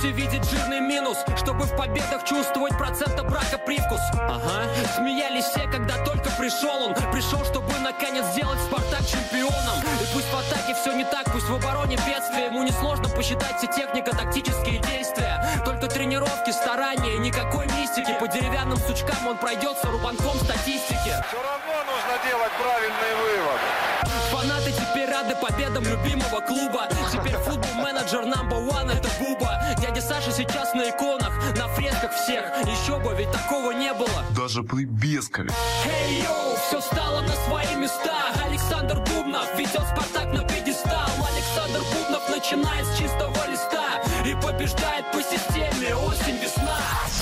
можете видеть жирный минус, чтобы в победах чувствовать процента брака привкус. Смеялись все, когда только пришел он. Пришел, чтобы наконец сделать Спартак чемпионом. И пусть в атаке все не так, пусть в обороне бедствие. Ему несложно посчитать все технико-тактические действия. Только тренировки, старания, никакой мистики. По деревянным сучкам он пройдется рубанком статистики. Все равно нужно делать правильный вывод. Фанаты теперь рады победам любимого клуба. Теперь футбол-менеджер number one — это Буба. Дядя Саша сейчас на иконах, на фресках всех. Еще бы, ведь такого не было. Даже при Бескове. Эй, йоу, все стало на свои места. Александр Бубнов ведет Спартак на пьедестал. Александр Бубнов начинает с чистого листа и побеждает по системе осень-весна.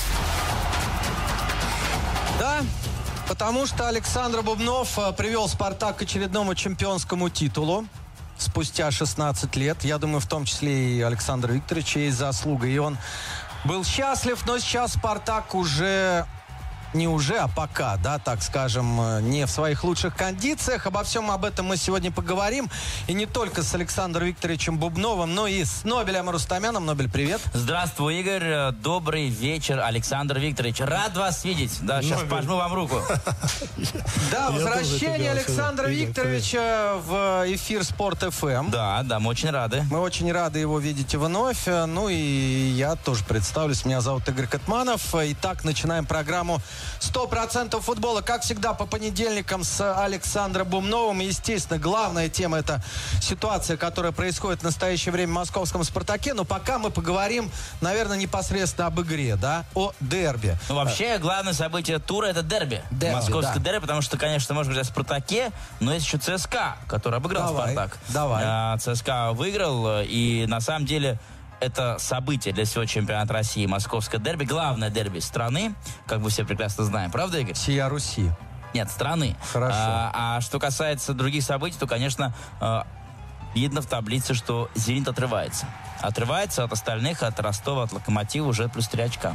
Да, потому что Александр Бубнов привел «Спартак» к очередному чемпионскому титулу спустя 16 лет. Я думаю, в том числе и Александр Викторович, есть заслуга. И он был счастлив, но сейчас «Спартак» уже... Не уже, а пока, да, так скажем, не в своих лучших кондициях. Обо всем об этом мы сегодня поговорим. И не только с Александром Викторовичем Бубновым, но и с Нобелем Рустамяном. Нобель, привет. Здравствуй, Игорь. Добрый вечер, Александр Викторович. Рад вас видеть. Да, сейчас пожму вам руку. Да, возвращение Александра Викторовича в эфир Спорт ФМ. Да, мы очень рады. Мы очень рады его видеть вновь. Ну и я тоже представлюсь. Меня зовут Игорь Катманов. Итак, начинаем программу 100% футбола, как всегда, по понедельникам с Александром Бубновым. И, естественно, главная тема — это ситуация, которая происходит в настоящее время в московском «Спартаке». Но пока мы поговорим, наверное, непосредственно об игре, да, о дерби. Ну, вообще, главное событие тура — это дерби. Московский дерби, потому что, конечно, можно говорить о «Спартаке», но есть еще ЦСКА, который обыграл «Спартак». ЦСКА выиграл, и, на самом деле... Это событие для всего чемпионата России, московское дерби. Главное дерби страны, как мы все прекрасно знаем. Правда, Игорь? Сия Руси. Нет, страны. Хорошо. А что касается других событий, то, конечно, видно в таблице, что «Зенит» отрывается. Отрывается от остальных, от Ростова, от «Локомотива» уже плюс 3 очка.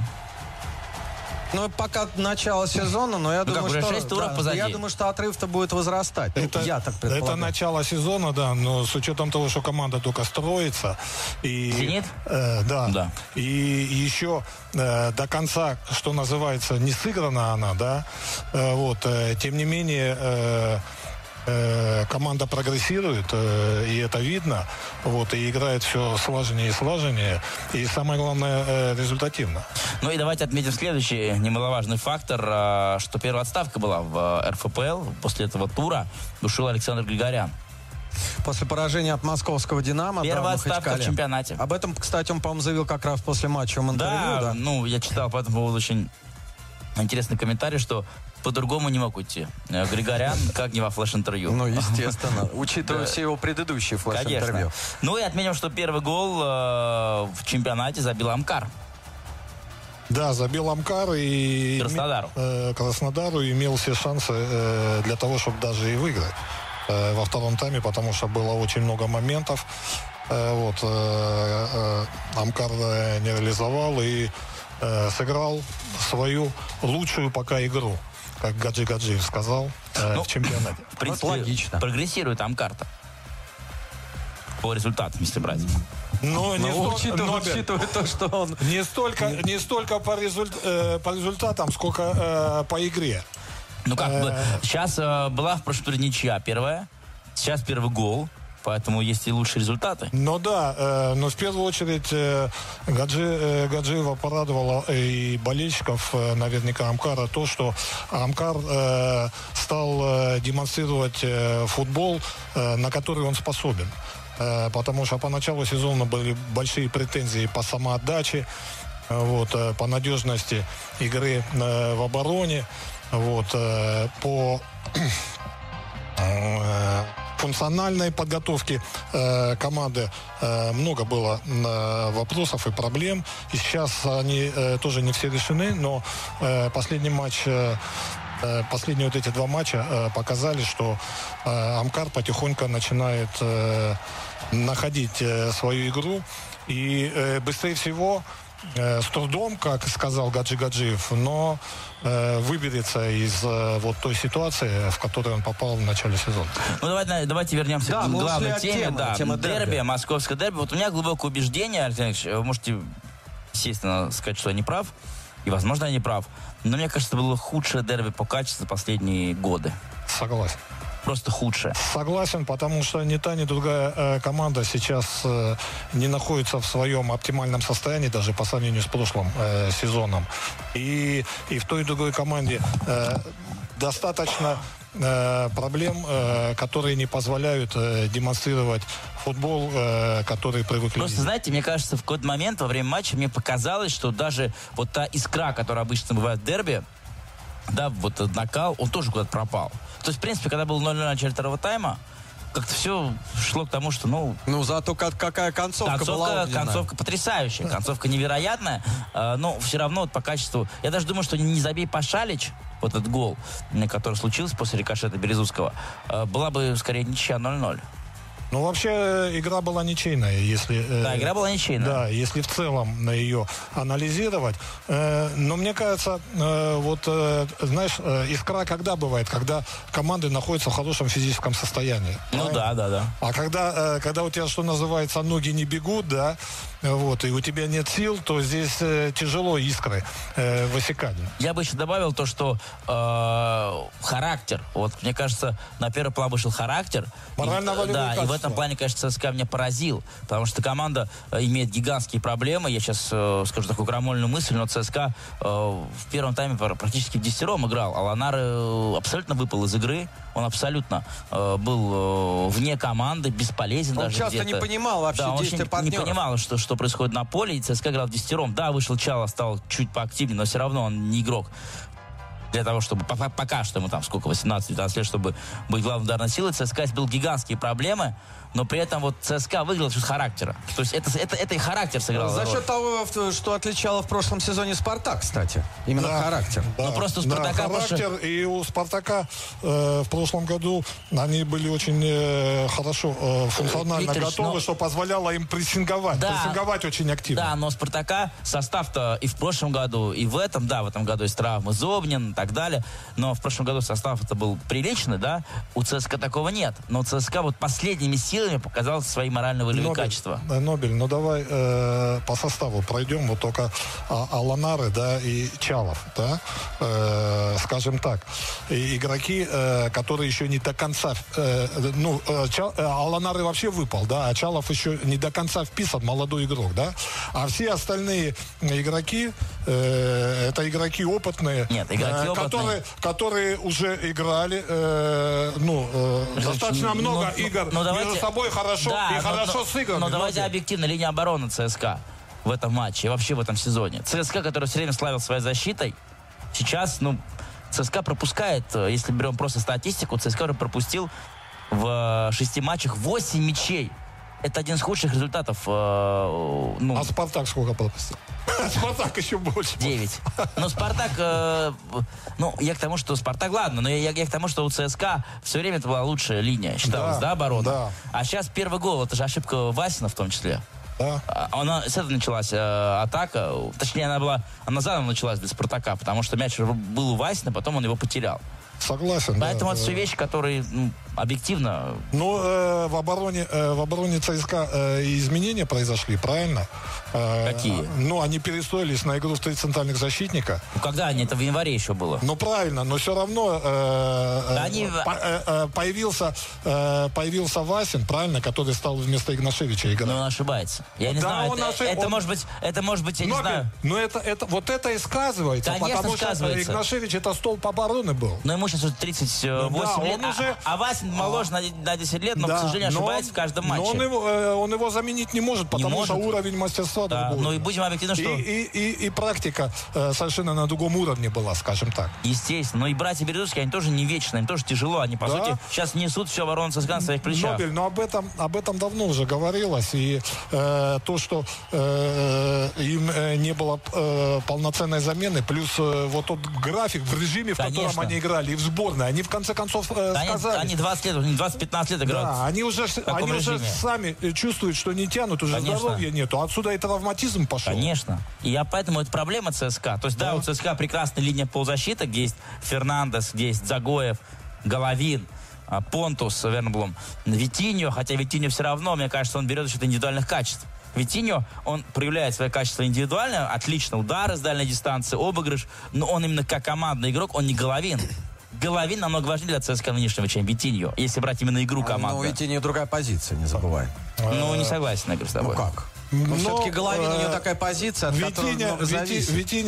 Ну, пока начало сезона, но я думаю, уже что... 6 туров позади. Я думаю, что отрыв-то будет возрастать. Я так предполагаю. Это начало сезона, да, но с учетом того, что команда только строится. И, «Зенит»? Да. И еще до конца, что называется, не сыграна она, да. Тем не менее... команда прогрессирует, и это видно, и играет все слаженнее и слаженнее, и самое главное, результативно. Ну и давайте отметим следующий немаловажный фактор, что первая отставка была в РФПЛ, после этого тура ушел Александр Григорян. После поражения от московского «Динамо». Первая отставка в чемпионате. Об этом, кстати, он, по-моему, заявил как раз после матча в интервью. Да, ну, я читал по этому поводу очень интересный комментарий, что по-другому не мог уйти Григорян, как не во флеш-интервью. Ну, естественно, учитывая все его предыдущие флеш-интервью. Ну и отметим, что первый гол в чемпионате забил Амкар. Да, забил Амкар и Краснодару имел все шансы для того, чтобы даже и выиграть во втором тайме, потому что было очень много моментов. Амкар не реализовал и сыграл свою лучшую пока игру, как Гаджи Гаджиев сказал, в чемпионате. В принципе, логично. Прогрессирует Амкар-то по результатам, если брать. Но учитывая то, что он... Не столько по результатам, сколько по игре. Ну как бы, сейчас была в прошлом туре ничья первая, сейчас первый гол. Поэтому есть и лучшие результаты. Ну да, но в первую очередь Гаджиева порадовала и болельщиков, наверняка, Амкара, то, что Амкар стал демонстрировать футбол, на который он способен. Потому что по началу сезона были большие претензии по самоотдаче, по надежности игры в обороне, по функциональной подготовки команды много было вопросов и проблем. И сейчас они тоже не все решены, но последний матч, последние эти два матча показали, что Амкар потихоньку начинает находить свою игру. И быстрее всего, с трудом, как сказал Гаджи Гаджиев, но выберется из той ситуации, в которую он попал в начале сезона. Ну, давайте вернемся к главной теме. Тема дерби, московское дерби. Вот у меня глубокое убеждение, Александр Ильич, вы можете естественно, сказать, что я не прав. И, возможно, я не прав. Но мне кажется, это было худшее дерби по качеству последние годы. Согласен. Просто худшее. Согласен, потому что ни та, ни другая команда сейчас не находится в своем оптимальном состоянии, даже по сравнению с прошлым сезоном. И в той и другой команде достаточно проблем, которые не позволяют демонстрировать футбол, который привыкли. Просто, знаете, мне кажется, в какой-то момент во время матча мне показалось, что даже вот та искра, которая обычно бывает в дерби, да, вот накал, он тоже куда-то пропал. То есть, в принципе, когда был 0-0 на начале второго тайма, как-то все шло к тому, что, Ну, зато какая концовка была огненная. Концовка потрясающая, концовка невероятная, но все равно вот по качеству... Я даже думаю, что не забей Пашалич, вот этот гол, который случился после рикошета Березутского, была бы, скорее, ничья 0-0. Ну, вообще, игра была ничейная, если... Да, игра была ничейная. Да, если в целом на ее анализировать. Но мне кажется, знаешь, искра когда бывает? Когда команды находятся в хорошем физическом состоянии. Ну, да. А когда у тебя, что называется, ноги не бегут, да, вот, и у тебя нет сил, то здесь тяжело искры высекать. Я бы еще добавил то, что характер. Вот, мне кажется, на первый план вышел характер. Морально-волевые качества. И в этом плане, конечно, ЦСКА меня поразил, потому что команда имеет гигантские проблемы. Я сейчас скажу такую крамольную мысль, но ЦСКА в первом тайме практически в десятером играл, а Ланары абсолютно выпал из игры. Он абсолютно был вне команды, бесполезен он даже часто где-то. не понимал вообще действия партнеров. Не понимал, что происходит на поле, и ЦСКА играл в десятером. Да, вышел Чало, стал чуть поактивнее, но все равно он не игрок. Для того, чтобы пока что ему там сколько, 18-19 лет, чтобы быть главной ударной силой, ЦСКА был гигантские проблемы, но при этом вот ЦСКА выиграл за счет характера. То есть это и характер сыграл. За счет того, что отличало в прошлом сезоне Спартак, кстати. Именно характер. Да, ну, просто у Спартака характер, больше... И у Спартака в прошлом году они были очень хорошо функционально готовы, что позволяло им прессинговать. Да, прессинговать очень активно. Да, но у Спартака состав-то и в прошлом году, и в этом году есть травмы Зобнин и так далее. Но в прошлом году состав это был приличный, да. У ЦСКА такого нет. Но у ЦСКА вот последними силами показал свои морально-волевые качества. Нобель, ну давай по составу пройдем. Вот только Аланары, да, и Чалов, да, скажем так. И игроки, которые еще не до конца... Аланары вообще выпал, да, а Чалов еще не до конца вписан, молодой игрок, да. А все остальные игроки, это игроки опытные. Нет, игроки опытные. Которые уже играли, достаточно много игр между собой хорошо, да, и хорошо сыграны. Но давайте объективно, линия обороны ЦСКА в этом матче и вообще в этом сезоне. ЦСКА, который все время славил своей защитой, сейчас, ЦСКА пропускает, если берем просто статистику, ЦСКА пропустил в 6 матчах 8 мячей. Это один из худших результатов. А Спартак сколько пропустил? Спартак еще больше. 9. Но Спартак... я к тому, что Спартак, ладно, но я к тому, что у ЦСКА все время это была лучшая линия, считалось, да, оборона? Да. А сейчас первый гол, это же ошибка Васина в том числе. Да. С этого началась атака. Точнее, она заново началась для Спартака, потому что мяч был у Васина, потом он его потерял. Согласен. Поэтому это все вещи, которые объективно... в обороне ЦСКА изменения произошли, правильно? Какие? Они перестроились на игру в 3 центральных защитника. Когда они? Это в январе еще было. Правильно, но все равно появился Васин, правильно, который стал вместо Игнашевича играть. Но он ошибается. Я не знаю, это может быть, я не знаю. Но это и сказывается, конечно, потому что Игнашевич это столб обороны был. Но ему сейчас уже 38 лет, а Васин моложе на 10 лет, но, к сожалению, ошибается в каждом матче. Но он его заменить не может, потому что уровень мастерства другой. Ну и будем объективно, что... И практика совершенно на другом уровне была, скажем так. Естественно. И братья Березутские, они тоже не вечные, им тоже тяжело. Они, по сути, сейчас несут все оборону ЦСКА на своих плечах. Нобель, но об этом давно уже говорилось. И то, что им не было полноценной замены, плюс вот тот график в режиме, в котором они играли, и в сборной, они в конце концов сказали... Они 20 лет, 20-15 лет играют. Да, они уже сами чувствуют, что не тянут, уже здоровья нету. Отсюда и травматизм пошел. Конечно. И поэтому это проблема ЦСКА. То есть, да, у ЦСКА прекрасная линия полузащиты, где есть Фернандес, где есть Загоев, Головин, Понтус, Вернблом, Витиньо, хотя Витиньо все равно, мне кажется, он берет за счет индивидуальных качеств. Витиньо, он проявляет свои качества индивидуально, отлично, удары с дальней дистанции, обыгрыш, но он именно как командный игрок, он не Головин. Головин намного важнее для ЦСКА нынешнего, чем Витиньо, если брать именно игру команды. Ну, Витиньо другая позиция, не забывай. Ну, не согласен, Игорь, с тобой. Ну, как? Но все-таки Головин, у него такая позиция, от которой много зависит.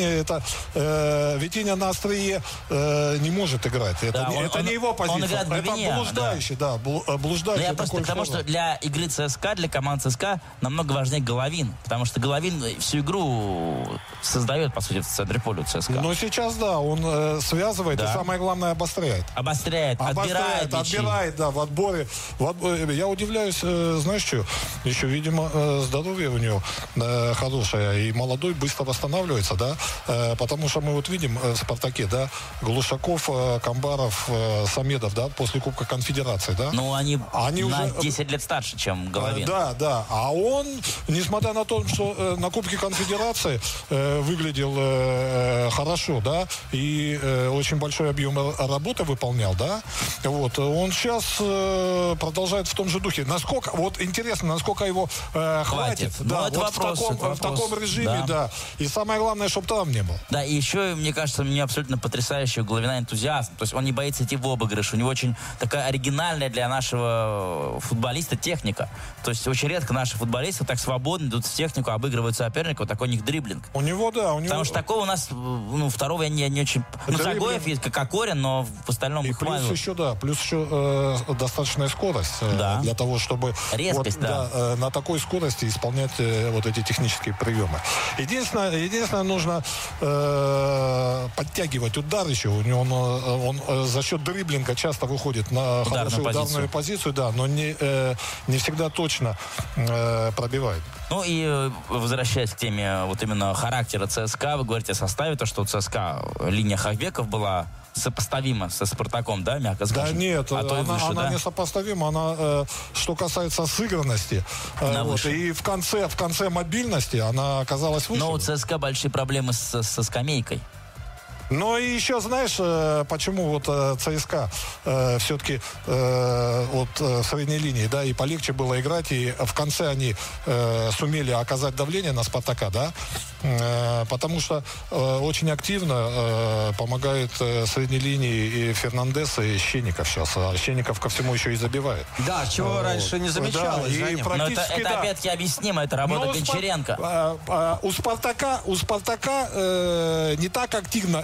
Витиньо на острие не может играть. Это не его позиция. Он играет в глубине. Это блуждающий, да, блуждающий. Я просто потому, что для игры ЦСКА, для команды ЦСКА намного важнее Головин. Потому что Головин всю игру создает, по сути, в центре поля ЦСКА. Но сейчас, да, он связывает и, самое главное, обостряет. Отбирает, да, в отборе. Я удивляюсь, знаешь что, еще, видимо, здоровье у него хорошее, и молодой быстро восстанавливается, да, потому что мы вот видим в «Спартаке», да, Глушаков, Камбаров, Самедов, да, после Кубка Конфедерации, да. Ну, они на уже 10 лет старше, чем Головин. Да, а он, несмотря на то, что на Кубке Конфедерации выглядел хорошо, да, и очень большой объем работы выполнял, да, вот, он сейчас продолжает в том же духе. Насколько, вот интересно, насколько его хватит. Да, вот в таком режиме, да. И самое главное, чтобы травм не было. Да, и еще, мне кажется, мне абсолютно потрясающий у Головина энтузиазм. То есть он не боится идти в обыгрыш. У него очень такая оригинальная для нашего футболиста техника. То есть очень редко наши футболисты так свободно идут в технику, обыгрывают соперника. Вот такой у них дриблинг. У него, да. Потому что такого у нас, второго я не очень... Ну, Загоев есть, как Акорин, но в остальном... И плюс еще достаточная скорость. Да. Для того, чтобы... Резкость, да. На такой скорости исполнять вот эти технические приемы. Единственное, нужно подтягивать удар еще. Он за счет дриблинга часто выходит на хорошую ударную позицию, да, но не всегда точно пробивает. Ну и возвращаясь к теме вот именно характера ЦСКА, вы говорите о составе, то, что у ЦСКА линия хавбеков была сопоставима со «Спартаком», да, мягко скажем? Да нет, она не сопоставима, она, что касается сыгранности, и в конце мобильности она оказалась выше. Но у ЦСКА большие проблемы со скамейкой. Но и еще, знаешь, почему вот ЦСКА все-таки от средней линии, да, и полегче было играть, и в конце они сумели оказать давление на «Спартака», да, потому что очень активно помогает средней линии и Фернандес, и Щенников сейчас. А Щенников ко всему еще и забивает. Да, чего раньше не замечалось. Да, и но это опять-таки объяснимо, это работа Гончаренко. У «Спартака» не так активно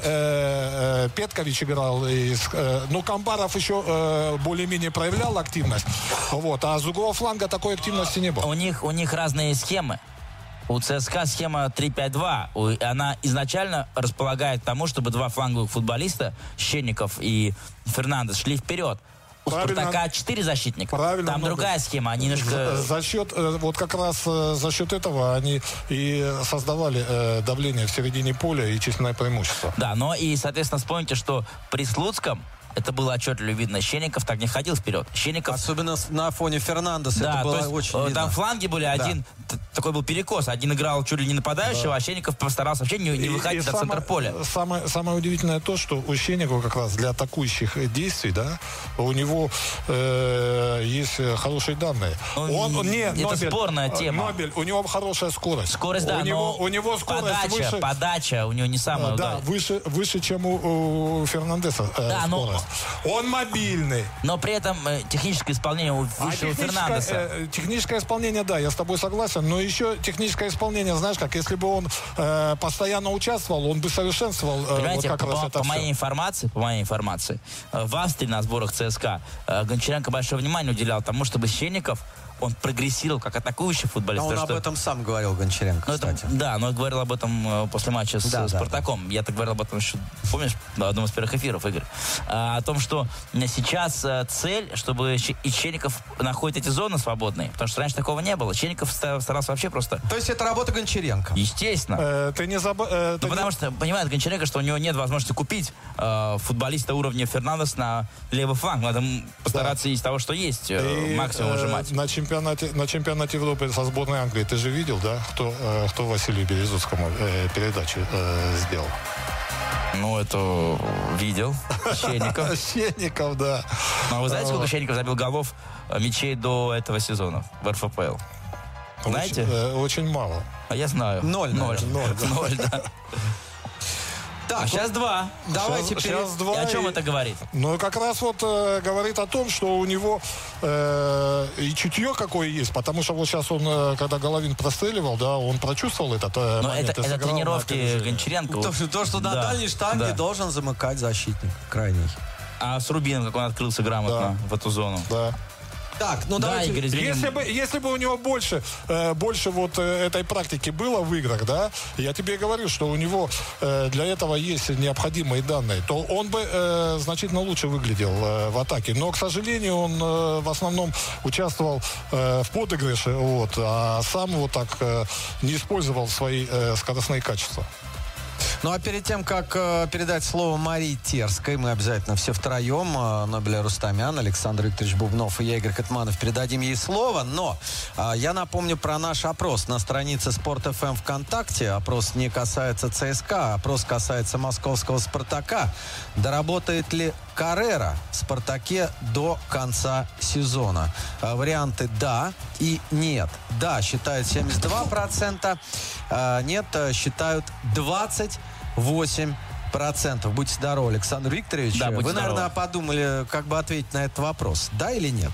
Петкович играл, но Камбаров еще более-менее проявлял активность, вот, а с углового фланга такой активности не было. У них разные схемы. У ЦСКА схема 3-5-2. Она изначально располагает к тому, чтобы два фланговых футболиста, Щенников и Фернандес, шли вперед. У «Спартака» 4 защитника. Правильно, там другая схема. Они немножко... Вот как раз за счет этого они и создавали давление в середине поля и численное преимущество. Да, но и, соответственно, вспомните, что при Слуцком это было отчетливо видно. Щенников так не ходил вперед. Особенно на фоне Фернандеса, да, это было очень видно. Там фланги были, один такой был перекос. Один играл чуть ли не нападающего, а Щенников постарался вообще не выходить на центр поля. Самое удивительное то, что у Щенникова как раз для атакующих действий, да, у него есть хорошие данные. Это спорная тема. Нобель, у него хорошая скорость. Скорость, да, у него скорость подача у него не самая удачная. Да, выше, чем у Фернандеса скорость. Он мобильный. Но при этом техническое исполнение выше у Фернандеса. Техническое исполнение, да, я с тобой согласен. Но еще техническое исполнение, знаешь как, если бы он постоянно участвовал, он бы совершенствовал. Понимаете, вот как раз это по моей информации, в Австрии на сборах ЦСКА Гончаренко большое внимание уделял тому, чтобы Щенников он прогрессировал как атакующий футболист. Но он об этом сам говорил, Гончаренко, кстати. Да, но говорил об этом после матча с «Спартаком». Да. Я так говорил об этом еще, помнишь, на одном из первых эфиров, Игорь. О том, что сейчас цель, чтобы и Щенников находит эти зоны свободные. Потому что раньше такого не было. Щенников старался вообще просто... То есть это работа Гончаренко? Естественно. Потому что, понимает Гончаренко, что у него нет возможности купить футболиста уровня Фернандес на левый фланг. Надо постараться из того, что есть, максимум выжимать. На чемпионате Европы со сборной Англии ты же видел, да, кто Василию Березутскому передачу сделал? Ну, это видел. Щенников. Щенников, да. Ну, а вы знаете, сколько Щенников забил голов, мячей до этого сезона в РФПЛ? Знаете? Очень мало. А я знаю. 0, да. Так, сейчас 2. Давайте сейчас 2. И о чем это говорит? Ну, как раз вот говорит о том, что у него и чутье какое есть, потому что вот сейчас он, когда Головин простреливал, да, он прочувствовал этот момент. Но это тренировки Гончаренко. То, что на дальней штанге должен замыкать защитник крайний. А с Рубином, как он открылся грамотно в эту зону. Да. Так, ну да, давайте... Игорь, если бы у него больше вот этой практики было в играх, да, я тебе говорю, что у него для этого есть необходимые данные, то он бы значительно лучше выглядел в атаке. Но, к сожалению, он в основном участвовал в подыгрыше, вот, а сам вот так не использовал свои скоростные качества. Ну, а перед тем, как передать слово Марии Терской, мы обязательно все втроем, Нобеля Рустамян, Александр Викторович Бубнов и я, Игорь Катманов, передадим ей слово. Но я напомню про наш опрос на странице Спорт.ФМ ВКонтакте. Опрос не касается ЦСКА, опрос касается московского «Спартака». Доработает ли Каррера в «Спартаке» до конца сезона? Варианты «да» и «нет». «Да» считают 72%, «нет» считают 28%. Будьте здоровы, Александр Викторович. Да, вы, здоровы. наверное, подумали, как бы ответить на этот вопрос. Да или нет?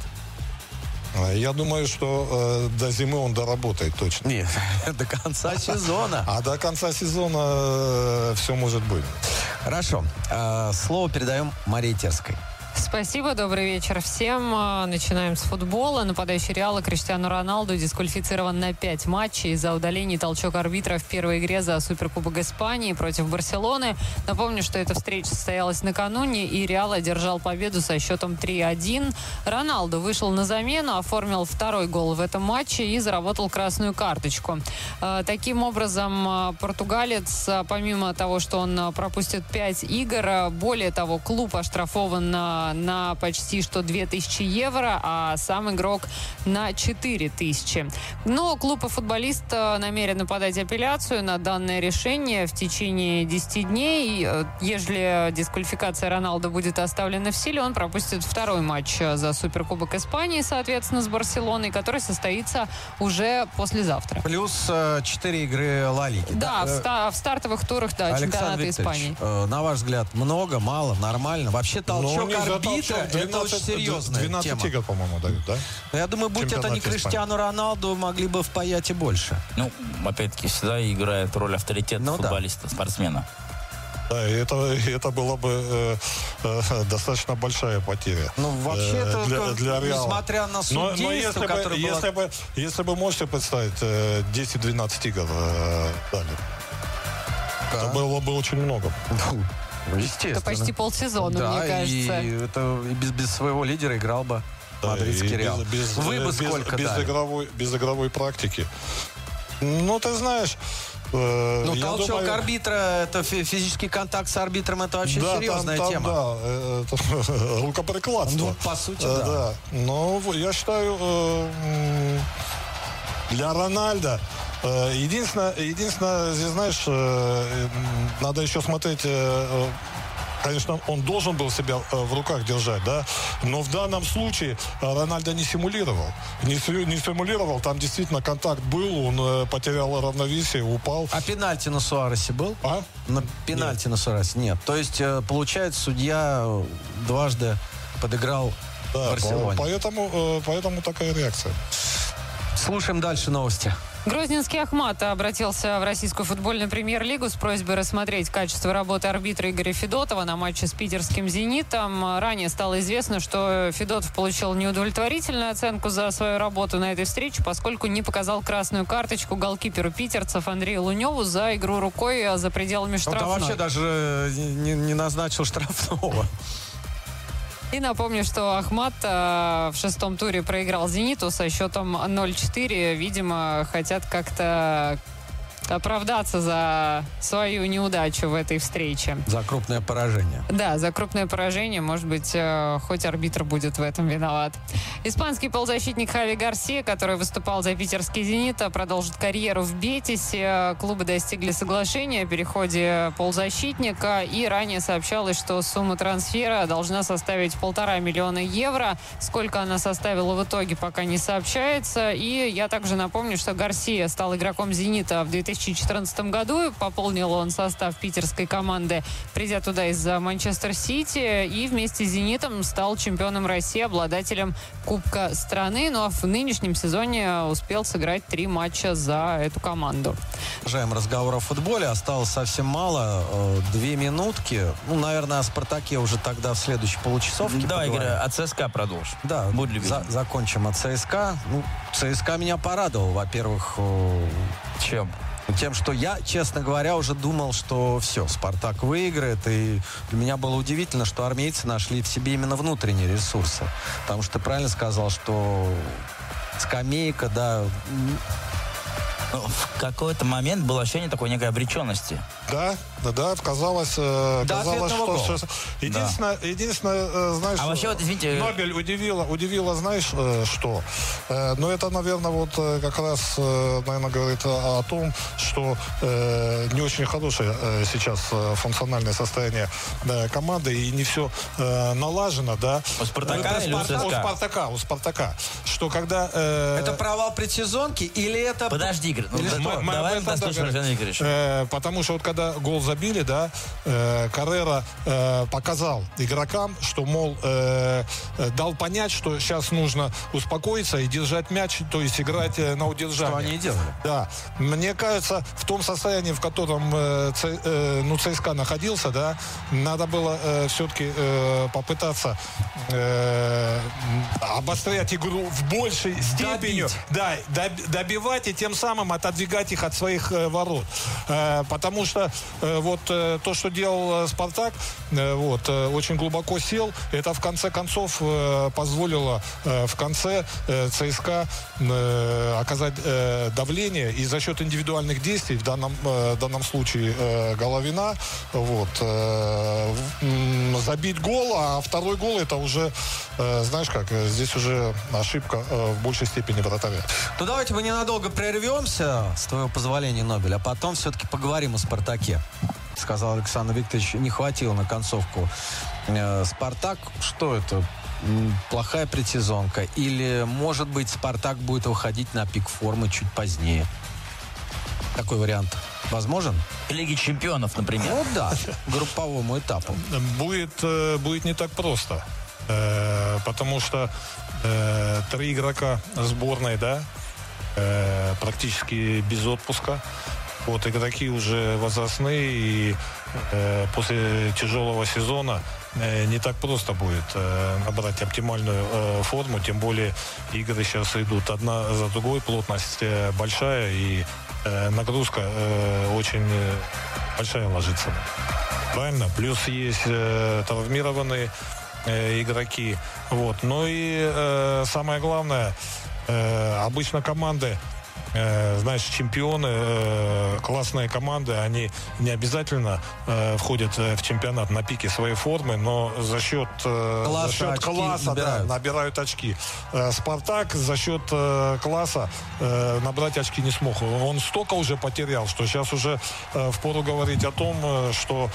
Я думаю, что до зимы он доработает точно. Нет, до конца сезона. А до конца сезона все может быть. Хорошо. Слово передаем Марии Терской. Спасибо, добрый вечер всем. Начинаем с футбола. Нападающий Реала Криштиану Роналду дисквалифицирован на 5 матчей из-за удаления толчок арбитра в первой игре за Суперкубок Испании против Барселоны. Напомню, что эта встреча состоялась накануне, и Реал одержал победу со счетом 3-1. Роналду вышел на замену, оформил второй гол в этом матче и заработал красную карточку. Таким образом, португалец, помимо того, что он пропустит 5 игр, более того, клуб оштрафован на почти что 2000 евро, а сам игрок на 4000. Но клуб и футболист намерены подать апелляцию на данное решение в течение 10 дней. Если дисквалификация Роналду будет оставлена в силе, он пропустит второй матч за Суперкубок Испании, соответственно, с Барселоной, который состоится уже послезавтра. Плюс 4 игры Ла Лиги. Да, в стартовых турах, да, чемпионата Испании. На ваш взгляд, много, мало, нормально? Вообще толчок арбитра, это очень серьезная 12 тема. игр, по-моему, дают, да? Я думаю, будь это не Криштиану Роналду, могли бы впаять и больше. Ну, опять-таки, всегда играет роль авторитета футболиста, спортсмена. Да, и это была бы достаточно большая потеря. Ну, вообще, для Реала. Несмотря на судейство, которое было... Если вы можете представить, 10-12 игр дали, это было бы очень много. Естественно. Это почти полсезона, да, мне кажется. И это без своего лидера играл бы мадридский Реал. Вы бы сколько дали? Без игровой практики. Ну, ты знаешь... Ну, толчок арбитра, это физический контакт с арбитром, это вообще серьезная тема. Да, это рукоприкладство. Ну, по сути, да. Но я считаю, для Рональда единственное, здесь, знаешь, надо еще смотреть... Конечно, он должен был себя в руках держать, да, но в данном случае Рональдо не симулировал. Не симулировал, там действительно контакт был, он потерял равновесие, упал. А пенальти на Суаресе был? На пенальти на Суаресе нет. То есть, получается, судья дважды подыграл Барселоне. Поэтому такая реакция. Слушаем дальше новости. Грозненский Ахмат обратился в российскую футбольную премьер-лигу с просьбой рассмотреть качество работы арбитра Игоря Федотова на матче с питерским «Зенитом». Ранее стало известно, что Федотов получил неудовлетворительную оценку за свою работу на этой встрече, поскольку не показал красную карточку голкиперу питерцев Андрею Луневу за игру рукой за пределами штрафной. Он вообще даже не назначил штрафного. И напомню, что Ахмат в шестом туре проиграл «Зениту» со счетом 0-4. Видимо, хотят как-то оправдаться за свою неудачу в этой встрече. За крупное поражение. Да, за крупное поражение. Может быть, хоть арбитр будет в этом виноват. Испанский полузащитник Хави Гарсия, который выступал за питерский «Зенит», продолжит карьеру в Бетисе. Клубы достигли соглашения о переходе полузащитника. И ранее сообщалось, что сумма трансфера должна составить 1,5 миллиона евро. Сколько она составила в итоге, пока не сообщается. И я также напомню, что Гарсия стал игроком «Зенита» в 2014 году. Пополнил он состав питерской команды, придя туда из Манчестер Сити. И вместе с «Зенитом» стал чемпионом России, обладателем Кубка страны. Ну а в нынешнем сезоне успел сыграть 3 матча за эту команду. Продолжаем разговор о футболе. Осталось совсем мало. 2 минутки. Ну, наверное, о «Спартаке» уже тогда в следующей получасовке. Давай, Игорь, от ЦСКА продолжим. Да, закончим от ЦСКА. Ну, ЦСКА меня порадовал. Во-первых, чем? Тем, что я, честно говоря, уже думал, что все, «Спартак» выиграет. И для меня было удивительно, что армейцы нашли в себе именно внутренние ресурсы. Потому что ты правильно сказал, что скамейка, да... В какой-то момент было ощущение такой некой обреченности. Да, казалось, что... Единственное, знаешь... А вообще, вот, извините... Нобель удивило, знаешь, что? Но это, наверное, вот как раз, наверное, говорит о том, что не очень хорошее сейчас функциональное состояние команды, и не все налажено, да. У «Спартака» или у ЦСКА? У «Спартака». Что когда... Это провал предсезонки или это... Подожди, Игорь, давай дослушаем Александра Игоревича. Потому что вот когда гол забили, да, Каррера показал игрокам, что, мол, дал понять, что сейчас нужно успокоиться и держать мяч, то есть играть на удержание. Что они и делали. Да. Мне кажется, в том состоянии, в котором ЦСКА находился, да, надо было все-таки попытаться обострять игру в большей степени. Добивать и тем самым отодвигать их от своих ворот. Потому что вот то, что делал «Спартак», очень глубоко сел. Это в конце концов позволило в конце ЦСКА оказать давление. И за счет индивидуальных действий, в данном случае Головина, забить гол, а второй гол это уже, знаешь как, здесь уже ошибка в большей степени вратаря. Ну давайте мы ненадолго прервемся, с твоего позволения, Нобель, а потом все-таки поговорим о «Спартаке». Сказал Александр Викторович, не хватило на концовку. «Спартак», что это? Плохая предсезонка? Или, может быть, «Спартак» будет выходить на пик формы чуть позднее? Такой вариант возможен? Лиги чемпионов, например. Ну да, групповому этапу. Будет не так просто. Потому что 3 игрока сборной, да, практически без отпуска. Игроки уже возрастные, и после тяжелого сезона не так просто будет набрать оптимальную форму, тем более игры сейчас идут одна за другой, плотность большая, и нагрузка очень большая ложится. Правильно? Плюс есть травмированные игроки. Ну и самое главное, обычно команды, знаешь, чемпионы, классные команды, они не обязательно входят в чемпионат на пике своей формы, но за счет класса набирают очки. «Спартак» за счет класса набрать очки не смог. Он столько уже потерял, что сейчас уже впору говорить о том, что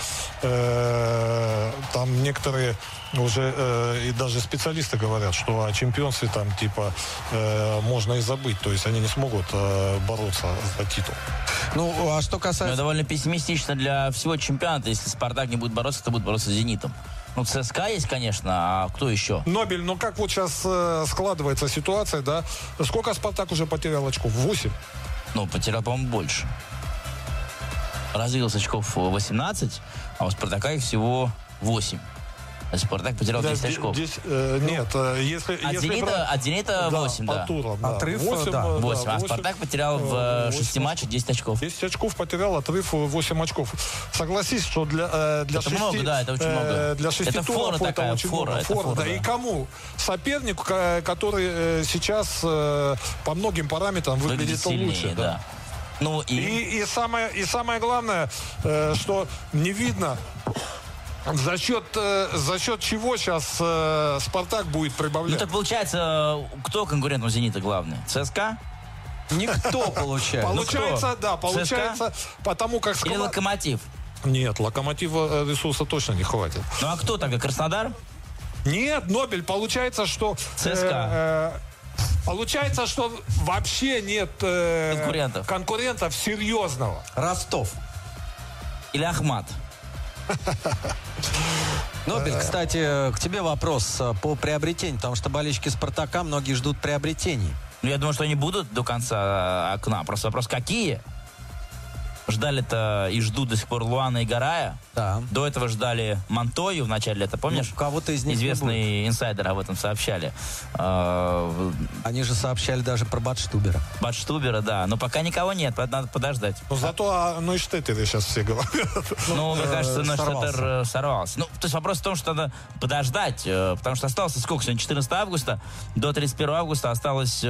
там некоторые уже и даже специалисты говорят, что о чемпионстве там типа можно и забыть. То есть они не смогут бороться за титул. Ну, а что касается... довольно пессимистично для всего чемпионата. Если «Спартак» не будет бороться, то будет бороться с «Зенитом». Ну, ЦСКА есть, конечно, а кто еще? Нобель, ну как вот сейчас складывается ситуация, да? Сколько «Спартак» уже потерял очков? 8? Ну, потерял, по-моему, больше. Развился очков 18, а у «Спартака» их всего 8. «Спартак» потерял 10 очков. Нет, если от «Зенита» 8, да. Турам, отрыв, 8. А «Спартак» потерял в 6 матчах 10 очков. 10 очков потерял, отрыв 8 очков. Согласись, что для это 6... много, да, это очень много. Для 6 это туров фора такая, это очень много. Фора, да. И кому? Сопернику, который сейчас по многим параметрам выглядит сильнее, лучше. Да. Ну, и самое главное, что не видно, за счет чего сейчас «Спартак» будет прибавлять. Ну, так получается, кто конкурент у «Зенита» главный? ЦСКА? Никто получается. Получается, да, получается, потому как... Или «Локомотив»? Нет, «Локомотива» ресурса точно не хватит. Ну, а кто тогда, Краснодар? Нет, Нобель, получается, что... ЦСКА. Получается, что вообще нет конкурентов серьезного. Ростов. Или Ахмат? Нобель, кстати, к тебе вопрос по приобретению, потому что болельщики «Спартака» многие ждут приобретений. Ну, я думаю, что они будут до конца окна. Просто вопрос, какие? Ждали-то и ждут до сих пор Луана и Гарая. Да. До этого ждали Монтою в начале лета, помнишь? Ну, кого-то из них известные инсайдеры об этом сообщали. Они же сообщали даже про Бадштубера. Бадштубера, да. Но пока никого нет, надо подождать. Но зато о Нойштеттере сейчас все говорят. Ну, мне кажется, Нойштеттер сорвался. Ну, то есть вопрос в том, что надо подождать, потому что осталось сколько сегодня? 14 августа. До 31 августа осталось...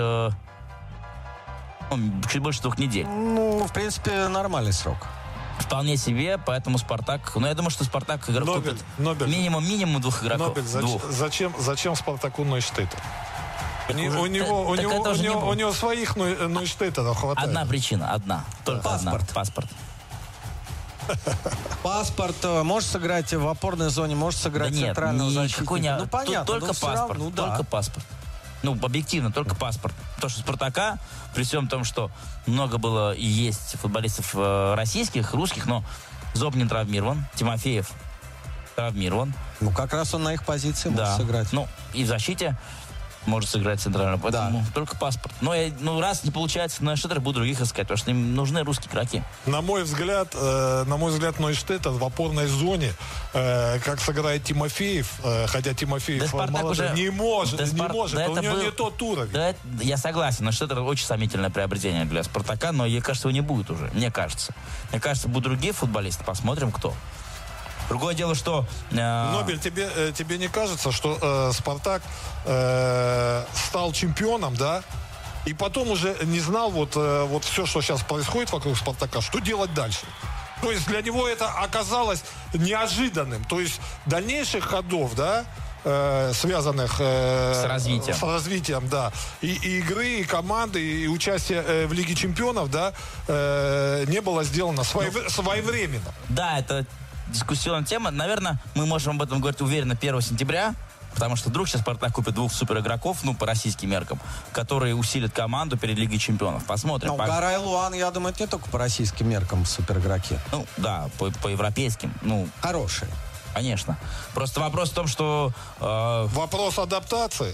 чуть больше 2 недель. Ну, в принципе, нормальный срок. Вполне себе, поэтому «Спартак». Ну, я думаю, что «Спартак» купит минимум 2 игроков. Нобель, зачем «Спартаку» Нойштеттер? У него своих Нойштеттеров хватает. Одна причина, одна. Только паспорт. Одна. Паспорт. Паспорт может сыграть в опорной зоне, может сыграть центрального защитника. Ну, понятно. Только паспорт. Равно, да. Только паспорт. Ну, объективно, только паспорт. Потому что «Спартака», при всем том, что много было и есть футболистов российских, русских, но Зобнин травмирован, Тимофеев травмирован. Ну, как раз он на их позиции может сыграть. Ну, и в защите может сыграть центрально, поэтому только паспорт. Но раз не получается Нойштеттер, буду других искать, потому что им нужны русские игроки. На мой взгляд, Нойштеттер в опорной зоне, как сыграет Тимофеев, хотя Тимофеев молодой, не может, у него не тот уровень. Да, я согласен, Нойштеттер очень сомнительное приобретение для «Спартака», но, мне кажется, его не будет уже, мне кажется. Мне кажется, будут другие футболисты, посмотрим, кто. Другое дело, что... Нобель, тебе не кажется, что «Спартак» стал чемпионом, да? И потом уже не знал вот все, что сейчас происходит вокруг «Спартака», что делать дальше? То есть для него это оказалось неожиданным. То есть дальнейших ходов, да, связанных с развитием, да, и игры, и команды, и участие в Лиге чемпионов, да, не было сделано своевременно. Да, это дискуссионная тема. Наверное, мы можем об этом говорить уверенно 1 сентября, потому что вдруг сейчас «Спартак» купит 2 суперигроков, по российским меркам, которые усилят команду перед Лигой чемпионов. Посмотрим. Гарай, Луан, я думаю, это не только по российским меркам суперигроки. Ну, да, по европейским. Хорошие. Конечно. Просто вопрос в том, что... Вопрос адаптации.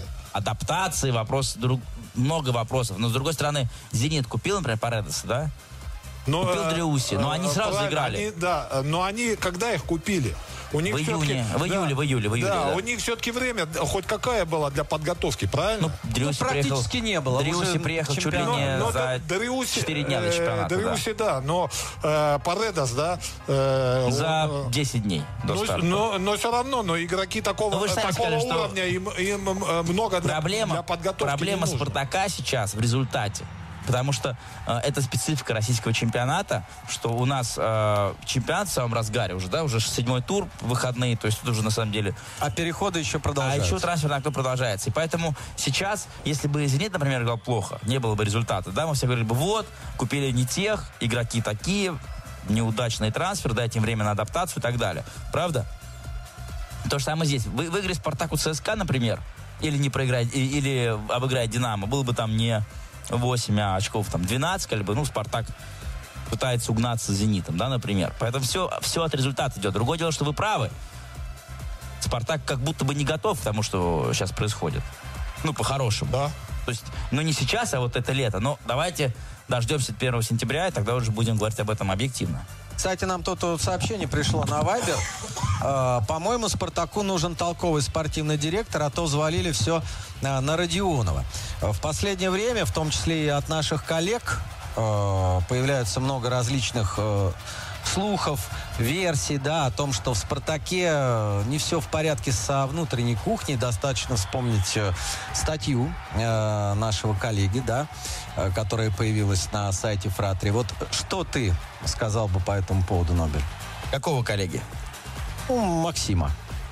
Много вопросов. Но, с другой стороны, «Зенит» купил, например, Паредеса, да? Купил Дриуси, но они сразу заиграли. Но они, когда их купили? У них в июле. Да, у них все-таки время хоть какая была для подготовки, правильно? Практически не было. Дриуси приехал чуть ли не за 4 дня до чемпионата. Дриуси, да, но Паредес, да. За 10 дней до старта. Но все равно, игроки такого уровня, им много для подготовки. Проблема «Спартака» сейчас в результате. Потому что это специфика российского чемпионата, что у нас чемпионат в самом разгаре уже, да, уже 7-й тур, выходные, то есть тут уже на самом деле... А переходы еще продолжаются. А еще трансферное окно продолжается. И поэтому сейчас, если бы «Зенит», например, играл плохо, не было бы результата, да, мы все говорили бы, купили не тех, игроки такие, неудачный трансфер, дайте им время на адаптацию и так далее. Правда? То же самое здесь. Выиграть «Спартак» у ЦСКА, например, или не проиграть, или обыграть «Динамо», было бы там не 8 очков, 12, «Спартак» пытается угнаться с «Зенитом», да, например. Поэтому все от результата идет. Другое дело, что вы правы. «Спартак» как будто бы не готов к тому, что сейчас происходит. По-хорошему. Да. То есть, не сейчас, а вот это лето. Но давайте дождемся 1 сентября, и тогда уже будем говорить об этом объективно. Кстати, нам тут сообщение пришло на Вайбер. По-моему, «Спартаку» нужен толковый спортивный директор, а то взвалили все на Родионова. В последнее время, в том числе и от наших коллег, появляется много различных слухов, версий, да, о том, что в «Спартаке» не все в порядке со внутренней кухней. Достаточно вспомнить статью нашего коллеги, да, которая появилась на сайте Фратри. Вот что ты сказал бы по этому поводу, Нобель? Какого коллеги? Максима.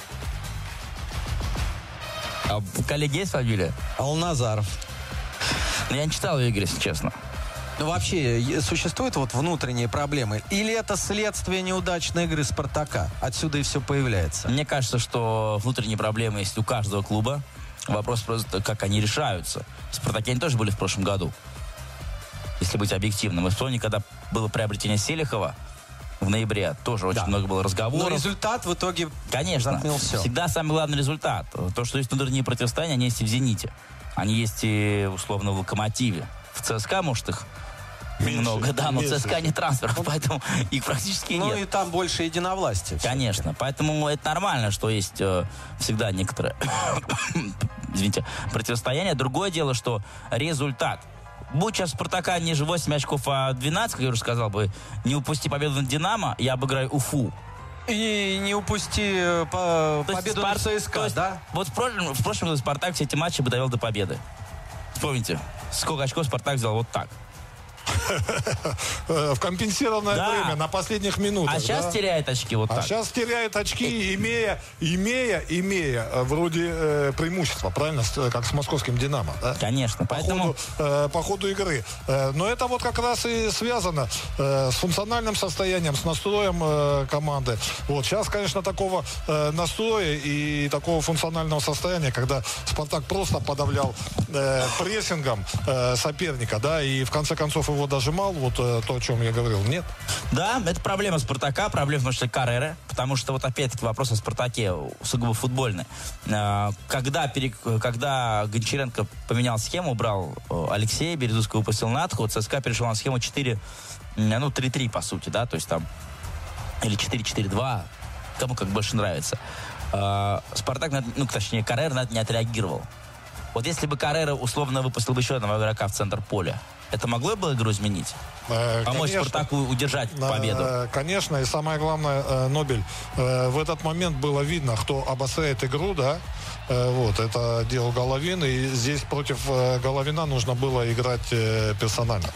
А у коллеги есть фамилия? Алназаров. Я не читал ее, если честно. Ну, вообще, существуют вот внутренние проблемы? Или это следствие неудачной игры «Спартака»? Отсюда и все появляется. Мне кажется, что внутренние проблемы есть у каждого клуба. Вопрос просто, как они решаются. В «Спартаке» они тоже были в прошлом году. Если быть объективным. Мы вспомним, когда было приобретение Селихова в ноябре, тоже очень много было разговоров. Но результат в итоге затмил все. Всегда самый главный результат. То, что есть внутренние противостояния, они есть и в «Зените». Они есть и, условно, в «Локомотиве». В ЦСКА, может, их немного, да, но ЦСКА не трансферов, поэтому их практически нет. Ну и там больше единовластия. Конечно, поэтому это нормально, что есть всегда некоторые, извините, противостояние. Другое дело, что результат. Будь сейчас «Спартака» не же 8 очков, а 12, как я уже сказал бы, не упусти победу над «Динамо», я обыграю Уфу. И не упусти победу над ЦСКА, да? Вот в прошлом году «Спартак» все эти матчи бы довел до победы. Вспомните, сколько очков «Спартак» взял вот так. В компенсированное время, на последних минутах. А сейчас теряет очки вот так. А сейчас теряет очки, имея вроде преимущества, правильно? Как с московским «Динамо». Да? Конечно, поэтому... По ходу игры. Но это вот как раз и связано с функциональным состоянием, с настроем команды. Вот сейчас, конечно, такого настроя и такого функционального состояния, когда «Спартак» просто подавлял прессингом соперника, да, и в конце концов его дожимал, вот то, о чем я говорил, нет? Да, это проблема «Спартака», проблема, потому что Карреры, потому что вот опять-таки вопрос о «Спартаке» сугубо футбольный. Когда Гончаренко поменял схему, убрал Алексея Березутского, выпустил Натху, ЦСКА перешел на схему 3-3, по сути, да, то есть там, или 4-4-2, кому как больше нравится. «Спартак», точнее, Каррера на это не отреагировал. Вот если бы Каррера условно выпустил бы еще одного игрока в центр поля, это могло бы игру изменить? Помочь «Спартаку» удержать победу? Конечно, и самое главное, Нобель, в этот момент было видно, кто обостряет игру, да, вот, это делал Головин, и здесь против Головина нужно было играть персонально.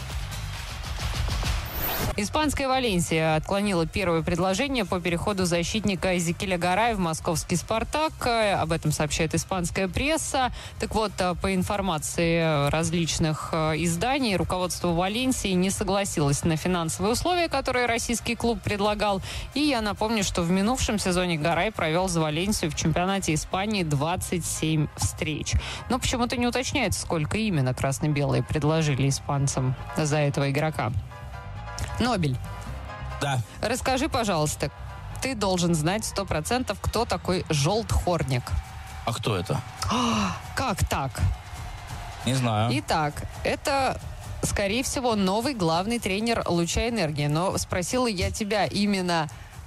Испанская «Валенсия» отклонила первое предложение по переходу защитника Эзекиэля Гарай в московский «Спартак». Об этом сообщает испанская пресса. Так вот, по информации различных изданий, руководство «Валенсии» не согласилось на финансовые условия, которые российский клуб предлагал. И я напомню, что в минувшем сезоне Гарай провел за «Валенсию» в чемпионате Испании 27 встреч. Но почему-то не уточняется, сколько именно красно-белые предложили испанцам за этого игрока. Нобель. Да. Расскажи, пожалуйста, ты должен знать 100%, кто такой Жолтхорник. А кто это? Как так? Не знаю. Итак, это, скорее всего, новый главный тренер «Луча Энергии». Но спросила я тебя именно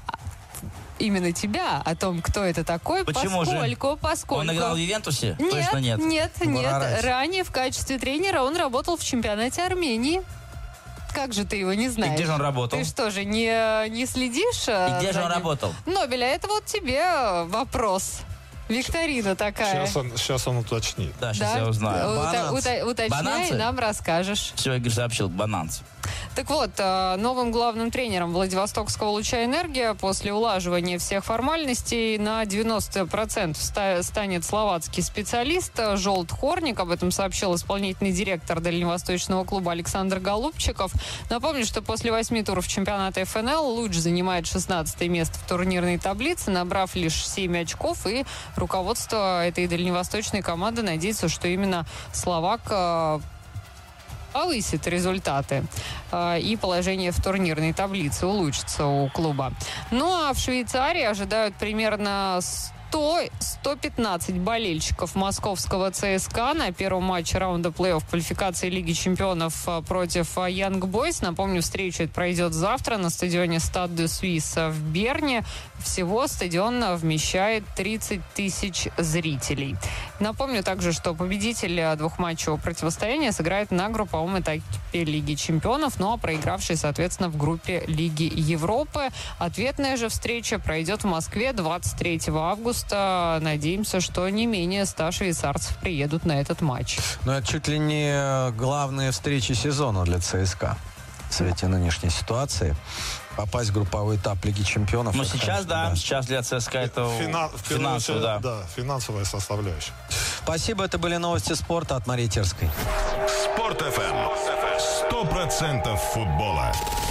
тебя о том, кто это такой. Почему поскольку... Он играл в «Ювентусе»? Нет, точно нет. Нет. Ранее в качестве тренера он работал в чемпионате Армении. Как же ты его не знаешь? И где же он работал? Ты что же, не следишь? И где же он работал? Нобеля, это вот тебе вопрос. Викторина такая. Сейчас он уточнит. Да, сейчас я узнаю. Уточняй, нам расскажешь. Все, Игорь сообщил, Бананц. Так вот, новым главным тренером Владивостокского «Луча Энергия» после улаживания всех формальностей на 90% станет словацкий специалист Жолтхорник. Об этом сообщил исполнительный директор дальневосточного клуба Александр Голубчиков. Напомню, что после 8 туров чемпионата ФНЛ «Луч» занимает 16 место в турнирной таблице, набрав лишь 7 очков. И руководство этой дальневосточной команды надеется, что именно словак повысит результаты и положение в турнирной таблице улучшится у клуба. Ну а в Швейцарии ожидают примерно 115 болельщиков московского ЦСКА на первом матче раунда плей-офф квалификации Лиги чемпионов против Янг Бойс. Напомню, встреча пройдет завтра на стадионе Стад де Суисс в Берне. Всего стадион вмещает 30 тысяч зрителей. Напомню также, что победитель двухматчевого противостояния сыграет на групповом этапе Лиги чемпионов, ну а проигравший, соответственно, в группе Лиги Европы. Ответная же встреча пройдет в Москве 23 августа. Надеемся, что не менее 100 швейцарцев приедут на этот матч. Но это чуть ли не главные встречи сезона для ЦСКА в свете нынешней ситуации. Попасть в групповой этап Лиги чемпионов. Ну, сейчас, да. Сейчас для ЦСКА это финансовая, да, финансовая составляющая. Спасибо. Это были новости спорта от Марии Терской. Спорт ФМ. 100% футбола.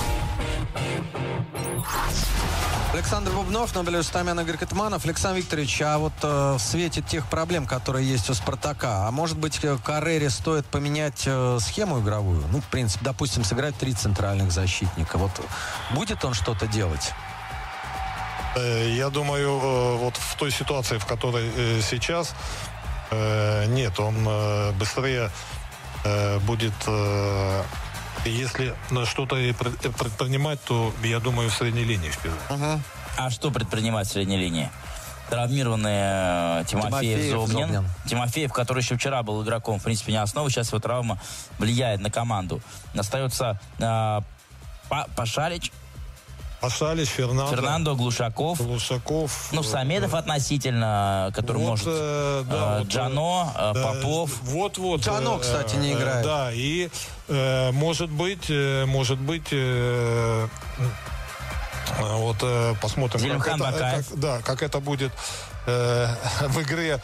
Александр Бубнов, Нобелевич Стамян, Игорь Катманов. Александр Викторович, а вот в свете тех проблем, которые есть у «Спартака», а может быть, Каррере стоит поменять схему игровую? Ну, в принципе, допустим, сыграть 3 центральных защитника. Вот будет он что-то делать? Я думаю, вот в той ситуации, в которой сейчас, нет, он быстрее будет... Если что-то предпринимать, то, я думаю, в средней линии вперед. А что предпринимать в средней линии? Травмированный Тимофеев, Зобнин. Тимофеев, который еще вчера был игроком, в принципе, не основа. Сейчас его травма влияет на команду. Остается Пашалич, Фернандо, Глушаков. Ну, Самедов относительно, который вот, может. Да, Джано, Попов. Вот. Джано, кстати, не играет. Да, и может быть, вот посмотрим, как это будет в игре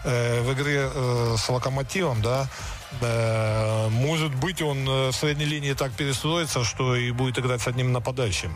с Локомотивом, да. Может быть, он в средней линии так перестроится, что и будет играть с одним нападающим.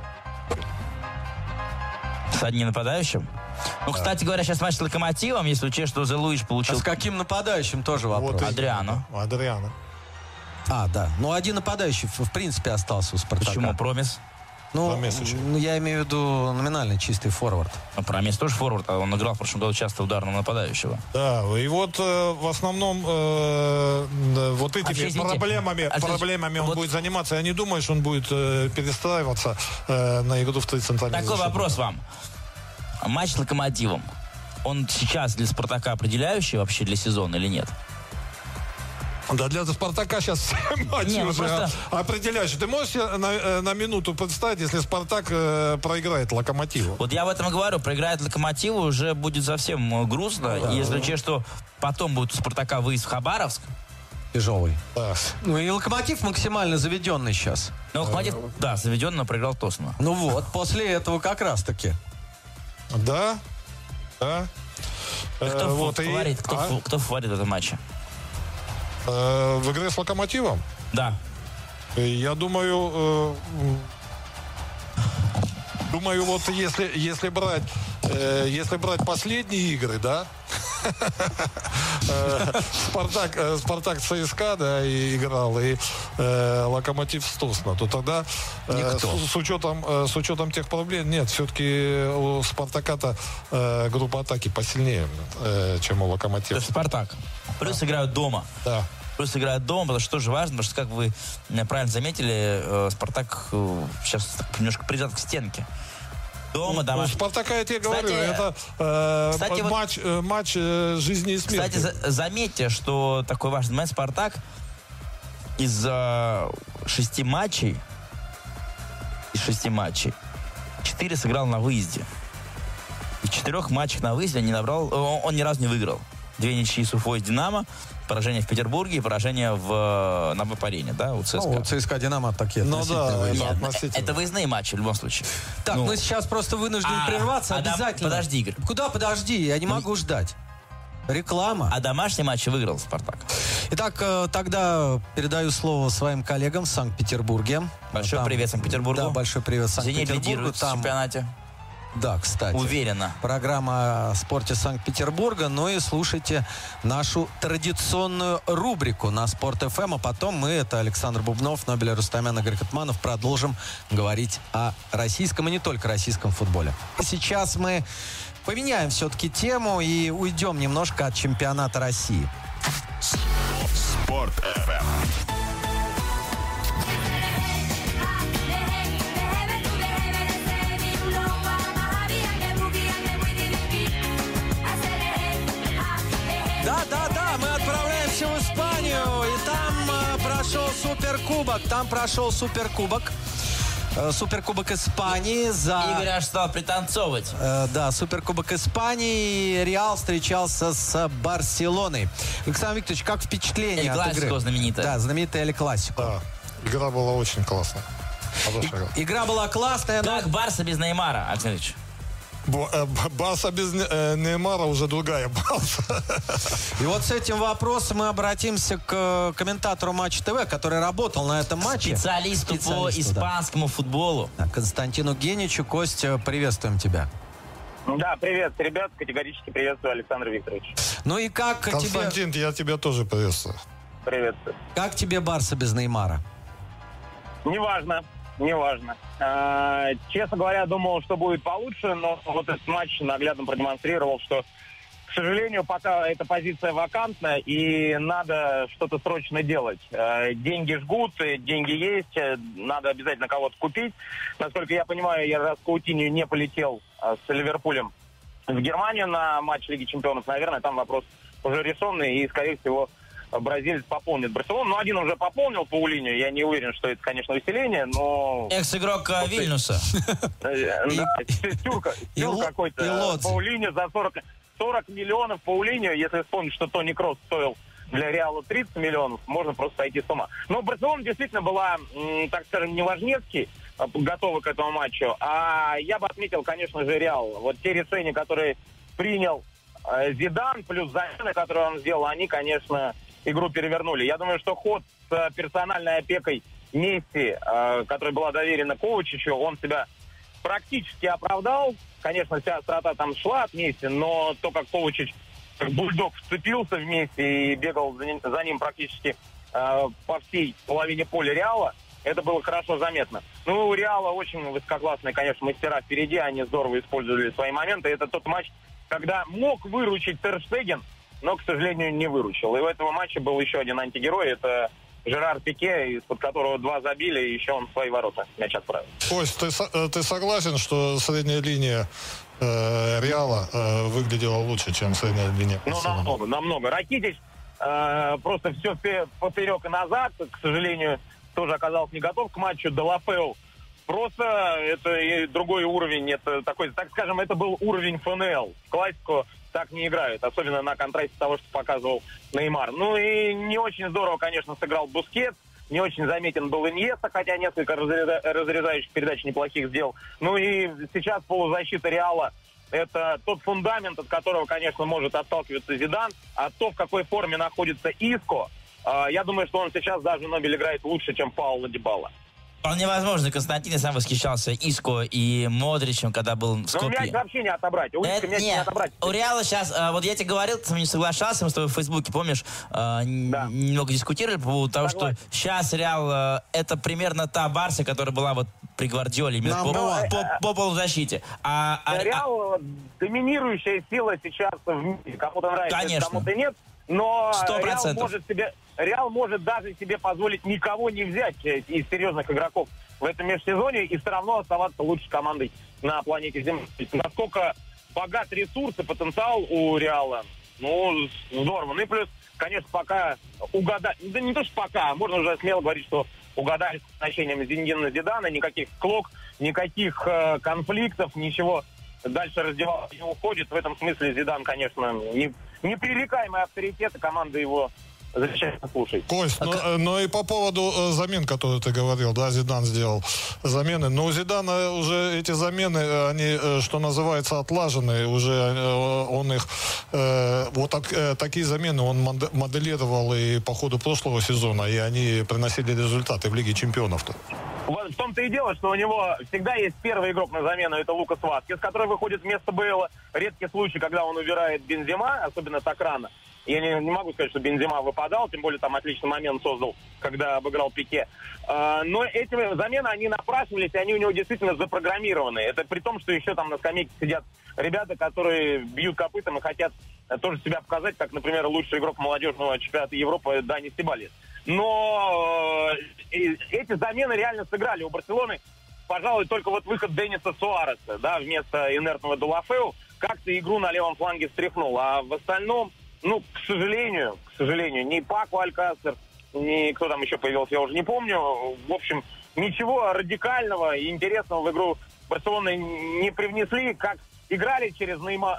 С одним нападающим? Ну, кстати говоря, сейчас матч с Локомотивом, если учесть, что Зе Луиш получил... А с каким нападающим тоже вопрос? Вот Адриано. А, да. Ну, один нападающий, в принципе, остался у «Спартака». Почему? Промис? Ну, я имею в виду номинально чистый форвард. Промис тоже форвард, а он играл в прошлом году часто ударного нападающего. Да, и вот в основном вот этими проблемами он будет заниматься. Я не думаю, что он будет перестраиваться на игру в 3 центральных защитника. Такой вопрос вам. Матч с Локомотивом, он сейчас для «Спартака» определяющий вообще для сезона или нет? Да, для «Спартака» сейчас все матчи уже просто... определяющие. Ты можешь на минуту представить, если «Спартак» проиграет «Локомотиву»? Вот я об этом и говорю. Проиграет «Локомотиву», уже будет совсем грустно. Да, если учесть, что потом будет у «Спартака» выезд в Хабаровск. Тяжелый. Да. Ну и «Локомотив» максимально заведенный сейчас. Ну, «Локомотив», да, заведенный, но проиграл Тосно. Ну вот, после этого как раз-таки. Да. Кто фаворит? Кто фаворит в этом матче? В игре с «Локомотивом»? Да. Я думаю, вот если брать последние игры, да, Спартак ЦСКА, да, и играл, и Локомотив с Тосно, то тогда с учетом тех проблем, нет, все-таки у Спартака-то группа атаки посильнее, чем у Локомотива. Это Спартак. Плюс играют дома. Да. Плюс играют дома, потому что тоже важно, потому что, как вы правильно заметили, Спартак сейчас немножко прижат к стенке. Дома, у «Спартака», я тебе говорю, это матч жизни и смерти. Кстати, заметьте, что такой важный момент. «Спартак» из 6 матчей 4 сыграл на выезде. В 4 матчах на выезде он ни разу не выиграл. 2 ничьи с Уфой, «Динамо», поражение в Петербурге и поражение на Вапарене, да, у ЦСКА. Ну, у ЦСКА «Динамо» такие относительные. Это выездные матчи в любом случае. Так, мы сейчас просто вынуждены прерваться обязательно. Подожди, Игорь. Куда подожди? Я не могу ждать. Реклама. А домашний матч выиграл «Спартак». Итак, тогда передаю слово своим коллегам в Санкт-Петербурге. Большой привет Санкт-Петербургу. Да, большой привет Санкт-Петербургу. «Зенит» лидирует в чемпионате. Да, кстати. Уверенно. Программа о спорте Санкт-Петербурга. Ну и слушайте нашу традиционную рубрику на Спорт ФМ. А потом мы, это Александр Бубнов, Нобель Рустамян, Игорь Катманов, продолжим говорить о российском и не только российском футболе. Сейчас мы поменяем все-таки тему и уйдем немножко от чемпионата России. Спорт ФМ. Да, мы отправляемся в Испанию, и там прошел суперкубок. Суперкубок Испании за... Игорь аж стал пританцовывать. Да, Суперкубок Испании. Реал встречался с Барселоной. Александр Викторович, как впечатление от игры? Эль-Классико знаменитая. Да, знаменитая Эль-Классико. Да, игра была очень классная. Игра была классная, но... Как Барса без Неймара, Александр Ильич? Барса без Неймара уже другая Барса. И вот с этим вопросом мы обратимся к комментатору Матч ТВ, который работал на этом матче. Специалисту по испанскому футболу. Константину Геничу. Костя, приветствуем тебя. Да, привет, ребят. Категорически приветствую, Александр Викторович. Ну и как Константин, я тебя тоже приветствую. Приветствую. Как тебе Барса без Неймара? Неважно. Честно говоря, думал, что будет получше, но вот этот матч наглядно продемонстрировал, что, к сожалению, пока эта позиция вакантна, и надо что-то срочно делать. Деньги жгут, деньги есть, надо обязательно кого-то купить. Насколько я понимаю, раз Каутиньо не полетел с Ливерпулем в Германию на матч Лиги Чемпионов, наверное, там вопрос уже решенный, и, скорее всего, бразилец пополнит Барселону. Ну, один уже пополнил Паулиньо. Я не уверен, что это, конечно, усиление, но... Экс-игрок Вильнюса. Тюрк какой-то. Паулиньо за 40 миллионов Паулиньо. Если вспомнить, что Тони Кросс стоил для Реала 30 миллионов, можно просто сойти с ума. Но Барселона действительно была, так скажем, не важнецкий, готова к этому матчу. А я бы отметил, конечно же, Реал. Вот те решения, которые принял Зидан, плюс замены, которые он сделал, они, конечно... игру перевернули. Я думаю, что ход с персональной опекой Месси, которая была доверена Ковачичу, он себя практически оправдал. Конечно, вся острота там шла от Месси, но то, как Ковачич, как бульдог, вцепился в Месси и бегал за ним практически по всей половине поля Реала, это было хорошо заметно. Ну, у Реала очень высококлассные, конечно, мастера впереди, они здорово использовали свои моменты. Это тот матч, когда мог выручить Тер Штеген, но, к сожалению, не выручил. И в этом матче был еще один антигерой. Это Жерар Пике, из-под которого 2 забили, и еще он в свои ворота мяч отправил. Кость, ты согласен, что средняя линия Реала выглядела лучше, чем средняя линия? Ну, намного. Ракитич просто все поперек и назад. К сожалению, тоже оказался не готов к матчу. Делафеу просто это другой уровень. Это такой, так скажем, это был уровень ФНЛ. В классику так не играют, особенно на контрасте того, что показывал Неймар. Ну и не очень здорово, конечно, сыграл Бускетс, не очень заметен был Иньеста, хотя несколько разрезающих передач неплохих сделал. Ну и сейчас полузащита Реала — это тот фундамент, от которого, конечно, может отталкиваться Зидан, а то, в какой форме находится Иско, я думаю, что он сейчас даже Нобель играет лучше, чем Пауло Дибала. Вполне возможно. Константин, я сам восхищался Иско и Модричем, когда был в Скопье. Но мяч вообще не отобрать. У Иско мяч не отобрать. У Реала сейчас, вот я тебе говорил, ты со мной не соглашался, мы с тобой в Фейсбуке, помнишь, немного дискутировали по поводу того, что сейчас Реал это примерно та Барса, которая была вот при Гвардиоле, по полузащите. Реал доминирующая сила сейчас в мире. Кому-то нравится, конечно, кому-то нет. Но 100%. Реал может даже себе позволить никого не взять из серьезных игроков в этом межсезонье и все равно оставаться лучшей командой на планете Земля. Насколько богат ресурс и потенциал у Реала, ну, здорово. Ну и плюс, конечно, пока угадать, да не то, что пока, можно уже смело говорить, что угадали с назначением Зинедина Зидана, никаких склок, никаких конфликтов, ничего дальше раздевалки не уходит. В этом смысле Зидан, конечно, непререкаемый авторитет, и команда его замечательно слушает. Кость, но и по поводу замен, которые ты говорил, да, Зидан сделал замены. Но у Зидана уже эти замены, они, что называется, отлажены. Уже он их, такие замены он моделировал и по ходу прошлого сезона, и они приносили результаты в Лиге Чемпионов-то. Вот в том-то и дело, что у него всегда есть первый игрок на замену, это Лукас Васкес, который выходит вместо Бейла. Редкий случай, когда он убирает Бензема, особенно так рано. Я не могу сказать, что Бензема выпадал, тем более там отличный момент создал, когда обыграл Пике. Но эти замены, они напрашивались, и они у него действительно запрограммированы. Это при том, что еще там на скамейке сидят ребята, которые бьют копытом и хотят тоже себя показать, как, например, лучший игрок молодежного чемпионата Европы Дани Себалес. Но эти замены реально сыграли у Барселоны. Пожалуй, только вот выход Дениса Суареса, да, вместо инертного Делафеу как-то игру на левом фланге встряхнул. А в остальном, ну, к сожалению, ни Паку Алькасер, ни кто там еще появился, я уже не помню. В общем, ничего радикального и интересного в игру Барселоны не привнесли, как играли через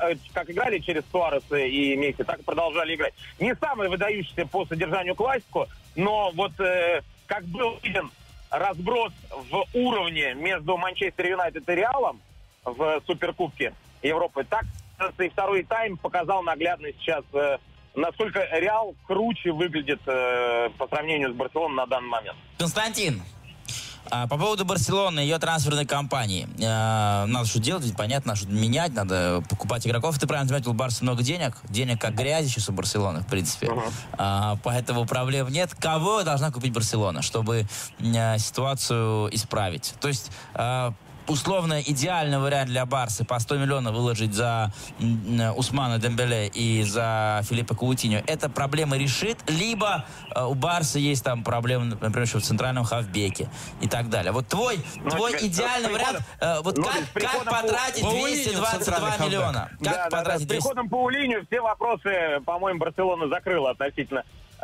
Суареса и Месси, так и продолжали играть. Не самый выдающийся по содержанию классику, но вот как был виден разброс в уровне между Манчестер Юнайтед и Реалом в Суперкубке Европы, так и второй тайм показал наглядно сейчас, насколько Реал круче выглядит по сравнению с Барселоной на данный момент. Константин, по поводу Барселоны, ее трансферной кампании. Надо что делать, ведь понятно, надо что менять, надо покупать игроков. Ты правильно заметил, у Барса много денег. Денег как грязи сейчас у Барселоны, в принципе. Поэтому проблем нет. Кого должна купить Барселона, чтобы ситуацию исправить? То есть условно идеальный вариант для Барсы по 100 миллионов выложить за Усмана Дембеле и за Филиппа Каутиньо, эта проблема решит, либо у Барсы есть там проблемы, например, еще в центральном хавбеке и так далее. Вот твой идеальный вариант, вот как потратить 222 миллиона? Как потратить с приходом Паулиньо все вопросы, по-моему, Барселона закрыла относительно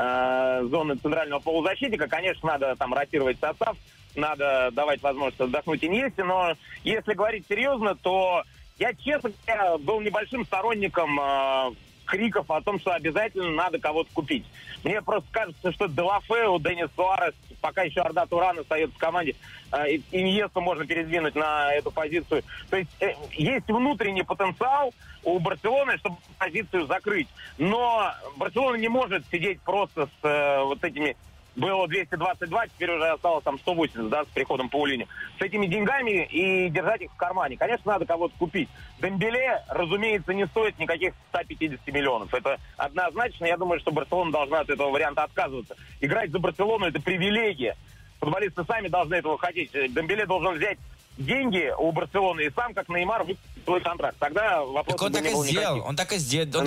зоны центрального полузащитника. Конечно, надо там ротировать состав, надо давать возможность отдохнуть Иньесте, но если говорить серьезно, то я, честно говоря, был небольшим сторонником криков о том, что обязательно надо кого-то купить. Мне просто кажется, что Делафеу, Денис Суарес, пока еще Арда Туран остается в команде, Иньесту можно передвинуть на эту позицию. То есть есть внутренний потенциал у Барселоны, чтобы позицию закрыть. Но Барселона не может сидеть просто с вот этими... Было 222, теперь уже осталось там 180, да, с приходом Паулини. С этими деньгами и держать их в кармане. Конечно, надо кого-то купить. Дембеле, разумеется, не стоит никаких 150 миллионов. Это однозначно. Я думаю, что Барселона должна от этого варианта отказываться. Играть за Барселону – это привилегия. Футболисты сами должны этого хотеть. Дембеле должен взять деньги у Барселоны и сам, как Неймар, выплатить свой контракт. Тогда вопрос так он так и сделал. Он так и сделал.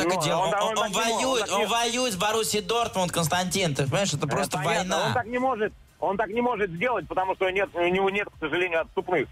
Он воюет с Боруссией Дортмунд, Константин. Ты понимаешь, это просто война. Он так не может сделать, потому что у него нет, к сожалению, отступных.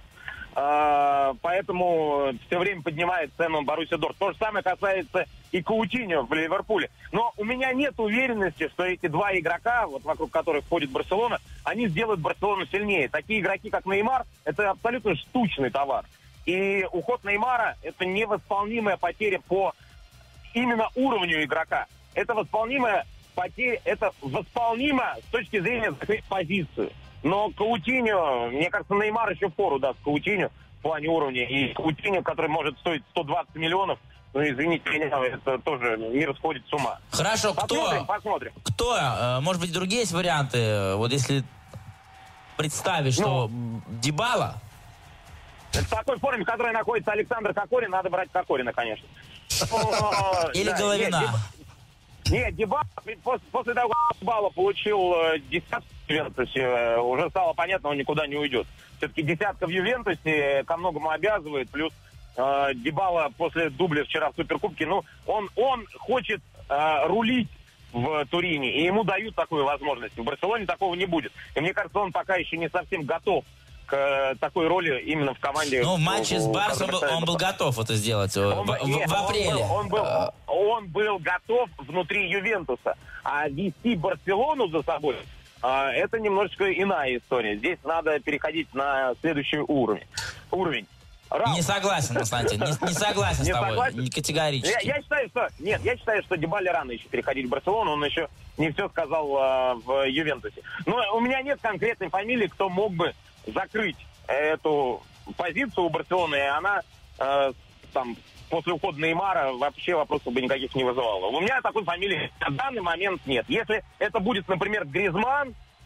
Поэтому все время поднимает цену Боруссия Дортмунд. То же самое касается и Каутиньо в Ливерпуле. Но у меня нет уверенности, что эти два игрока, вот вокруг которых ходит Барселона, они сделают Барселону сильнее. Такие игроки, как Неймар, это абсолютно штучный товар. И уход Неймара – это невосполнимая потеря по именно уровню игрока. Это восполнимая потеря, это восполнимо с точки зрения закрыть позицию. Но Каутиньо, мне кажется, Неймар еще фору даст Каутиньо в плане уровня. И Каутиньо, который может стоить 120 миллионов, ну, извините меня, это тоже мир сходит с ума. Хорошо, посмотрим. Кто? Может быть, другие есть варианты? Вот если представить, что Дибала... В такой форме, в которой находится Александр Кокорин, надо брать Кокорина, конечно. Или Головина. Нет, Дибала, после того, как Дибала получил десятку в Ювентусе, уже стало понятно, он никуда не уйдет. Все-таки десятка в Ювентусе ко многому обязывает, плюс Дибала после дубля вчера в Суперкубке, ну, он хочет рулить в Турине, и ему дают такую возможность. В Барселоне такого не будет. И мне кажется, он пока еще не совсем готов такой роли именно в команде. Ну, в матче с Барсом он был готов это сделать в апреле. Он был готов внутри Ювентуса. А вести Барселону за собой, это немножечко иная история. Здесь надо переходить на следующий уровень. Не согласен, Константин, не согласен с тобой, категорически. Я считаю, что Дибале рано еще переходить в Барселону, он еще не все сказал в Ювентусе. Но у меня нет конкретной фамилии, кто мог бы закрыть эту позицию у Барселоны, и она там после ухода Неймара вообще вопросов бы никаких не вызывала. У меня такой фамилии на данный момент нет. Если это будет, например, Гризман,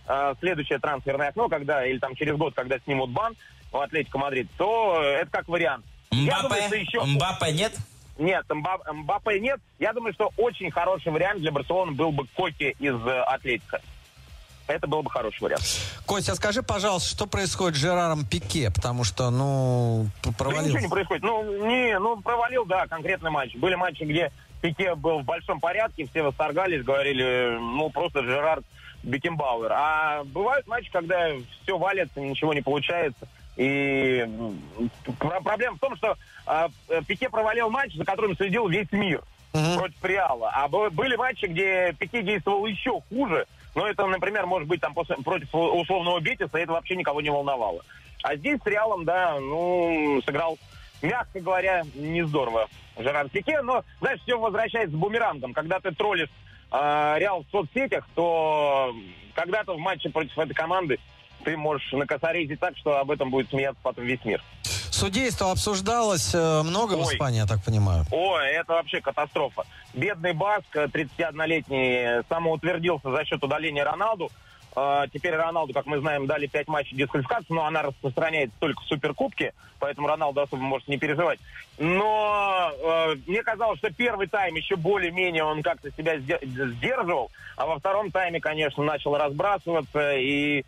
следующее трансферное окно, или там через год, когда снимут бан у Атлетико Мадрид, то это как вариант. Мбаппе нет? Нет, Мбаппе нет. Я думаю, что очень хороший вариант для Барселоны был бы Коки из Атлетико. Это был бы хороший вариант. Костя, скажи, пожалуйста, что происходит с Жераром Пике? Потому что, провалил. Ничего не происходит. Провалил, да, конкретный матч. Были матчи, где Пике был в большом порядке, все восторгались, говорили, просто Жерар Бекенбауэр. А бывают матчи, когда все валится, ничего не получается. И проблема в том, что Пике провалил матч, за которым следил весь мир против Реала. А были матчи, где Пике действовал еще хуже. Но это, например, может быть против условного Бетиса, это вообще никого не волновало. А здесь с Реалом, да, сыграл, мягко говоря, не здорово Жерар Пике. Но, знаешь, все возвращается с бумерангом. Когда ты троллишь Реал в соцсетях, то когда-то в матче против этой команды ты можешь накосорезить так, что об этом будет смеяться потом весь мир. Судейство обсуждалось много в Испании, я так понимаю. Это вообще катастрофа. Бедный Баск, 31-летний, самоутвердился за счет удаления Роналду. Теперь Роналду, как мы знаем, дали 5 матчей дисквалификации, но она распространяется только в Суперкубке, поэтому Роналду особо может не переживать. Но мне казалось, что первый тайм еще более-менее он как-то себя сдерживал, а во втором тайме, конечно, начал разбрасываться и...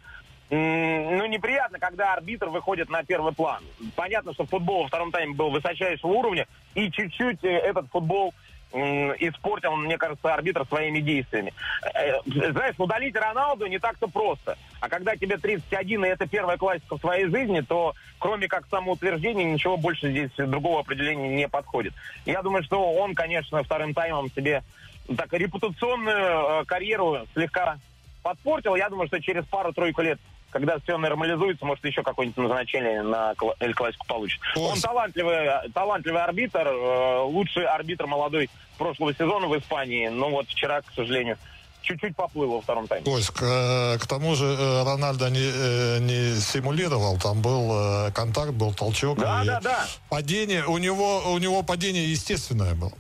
неприятно, когда арбитр выходит на первый план. Понятно, что футбол во втором тайме был высочайшего уровня, и чуть-чуть этот футбол испортил, мне кажется, арбитр своими действиями. Знаешь, удалить Роналду не так-то просто. А когда тебе 31, и это первая классика в своей жизни, то кроме как самоутверждения, ничего больше здесь другого определения не подходит. Я думаю, что он, конечно, вторым таймом себе так репутационную карьеру слегка подпортил. Я думаю, что через пару-тройку лет, когда все нормализуется, может, еще какое-нибудь назначение на Эль Классико получит. Он талантливый арбитр, лучший арбитр молодой прошлого сезона в Испании. Но вот вчера, к сожалению, чуть-чуть поплыл во втором тайме. То есть, к тому же, Рональдо не симулировал, там был контакт, был толчок. Да. Падение, у него падение естественное было.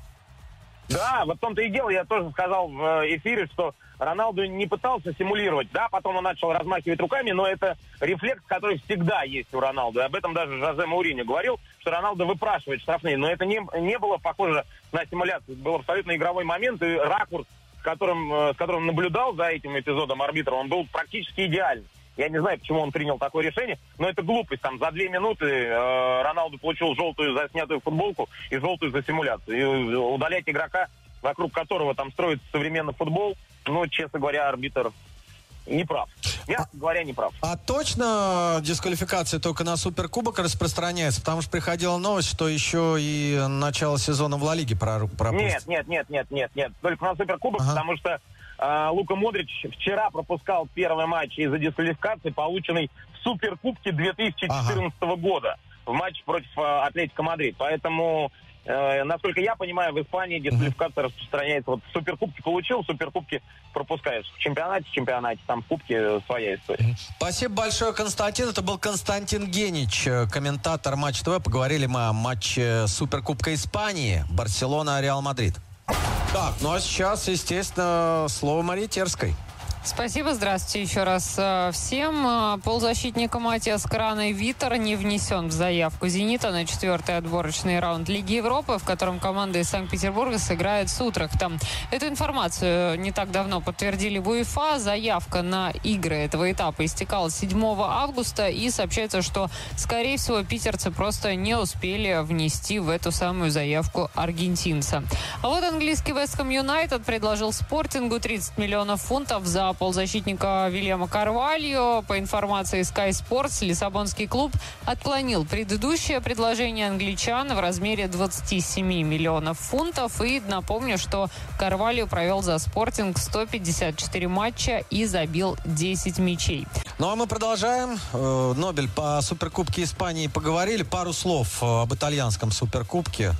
Да, вот в том-то и дело, я тоже сказал в эфире, что Роналду не пытался симулировать, да, потом он начал размахивать руками, но это рефлекс, который всегда есть у Роналду. Об этом даже Жозе Мауриньо говорил, что Роналду выпрашивает штрафные, но это не было похоже на симуляцию. Был абсолютно игровой момент, и ракурс, с которым наблюдал за этим эпизодом арбитр, он был практически идеальный. Я не знаю, почему он принял такое решение, но это глупость. Там за 2 минуты Роналду получил желтую за снятую футболку и желтую за симуляцию. И удалять игрока, вокруг которого там строится современный футбол, честно говоря, арбитр не прав. Мягко говоря, не прав. А точно дисквалификация только на Суперкубок распространяется? Потому что приходила новость, что еще и начало сезона в Ла Лиге пропустит. Нет. Только на Суперкубок, потому что Лука Модрич вчера пропускал первый матч из-за дисквалификации, полученный в Суперкубке 2014 года в матче против Атлетико Мадрид. Поэтому, насколько я понимаю, в Испании дисквалификация распространяется. Вот в Суперкубке получил, в Суперкубке пропускаешь. В чемпионате, там в Кубке своя история. Спасибо большое, Константин. Это был Константин Генич, комментатор Матч ТВ. Поговорили мы о матче Суперкубка Испании. Барселона, Реал Мадрид. Так, а сейчас, естественно, слово Марии Терской. Спасибо, здравствуйте еще раз всем. Полузащитник Матиас Крана Витер не внесен в заявку «Зенита» на 4-й отборочный раунд Лиги Европы, в котором команда из Санкт-Петербурга сыграет с Утрехтом. Эту информацию не так давно подтвердили в УЕФА. Заявка на игры этого этапа истекала 7 августа, и сообщается, что, скорее всего, питерцы просто не успели внести в эту самую заявку аргентинца. А вот английский Вест Хэм Юнайтед предложил Спортингу 30 миллионов фунтов за полузащитника Вильяма Карвальо. По информации Sky Sports, лиссабонский клуб отклонил предыдущее предложение англичан в размере 27 миллионов фунтов. И напомню, что Карвальо провел за Спортинг 154 матча и забил 10 мячей. Ну а мы продолжаем. Нобель, по Суперкубке Испании поговорили. Пару слов об итальянском Суперкубке.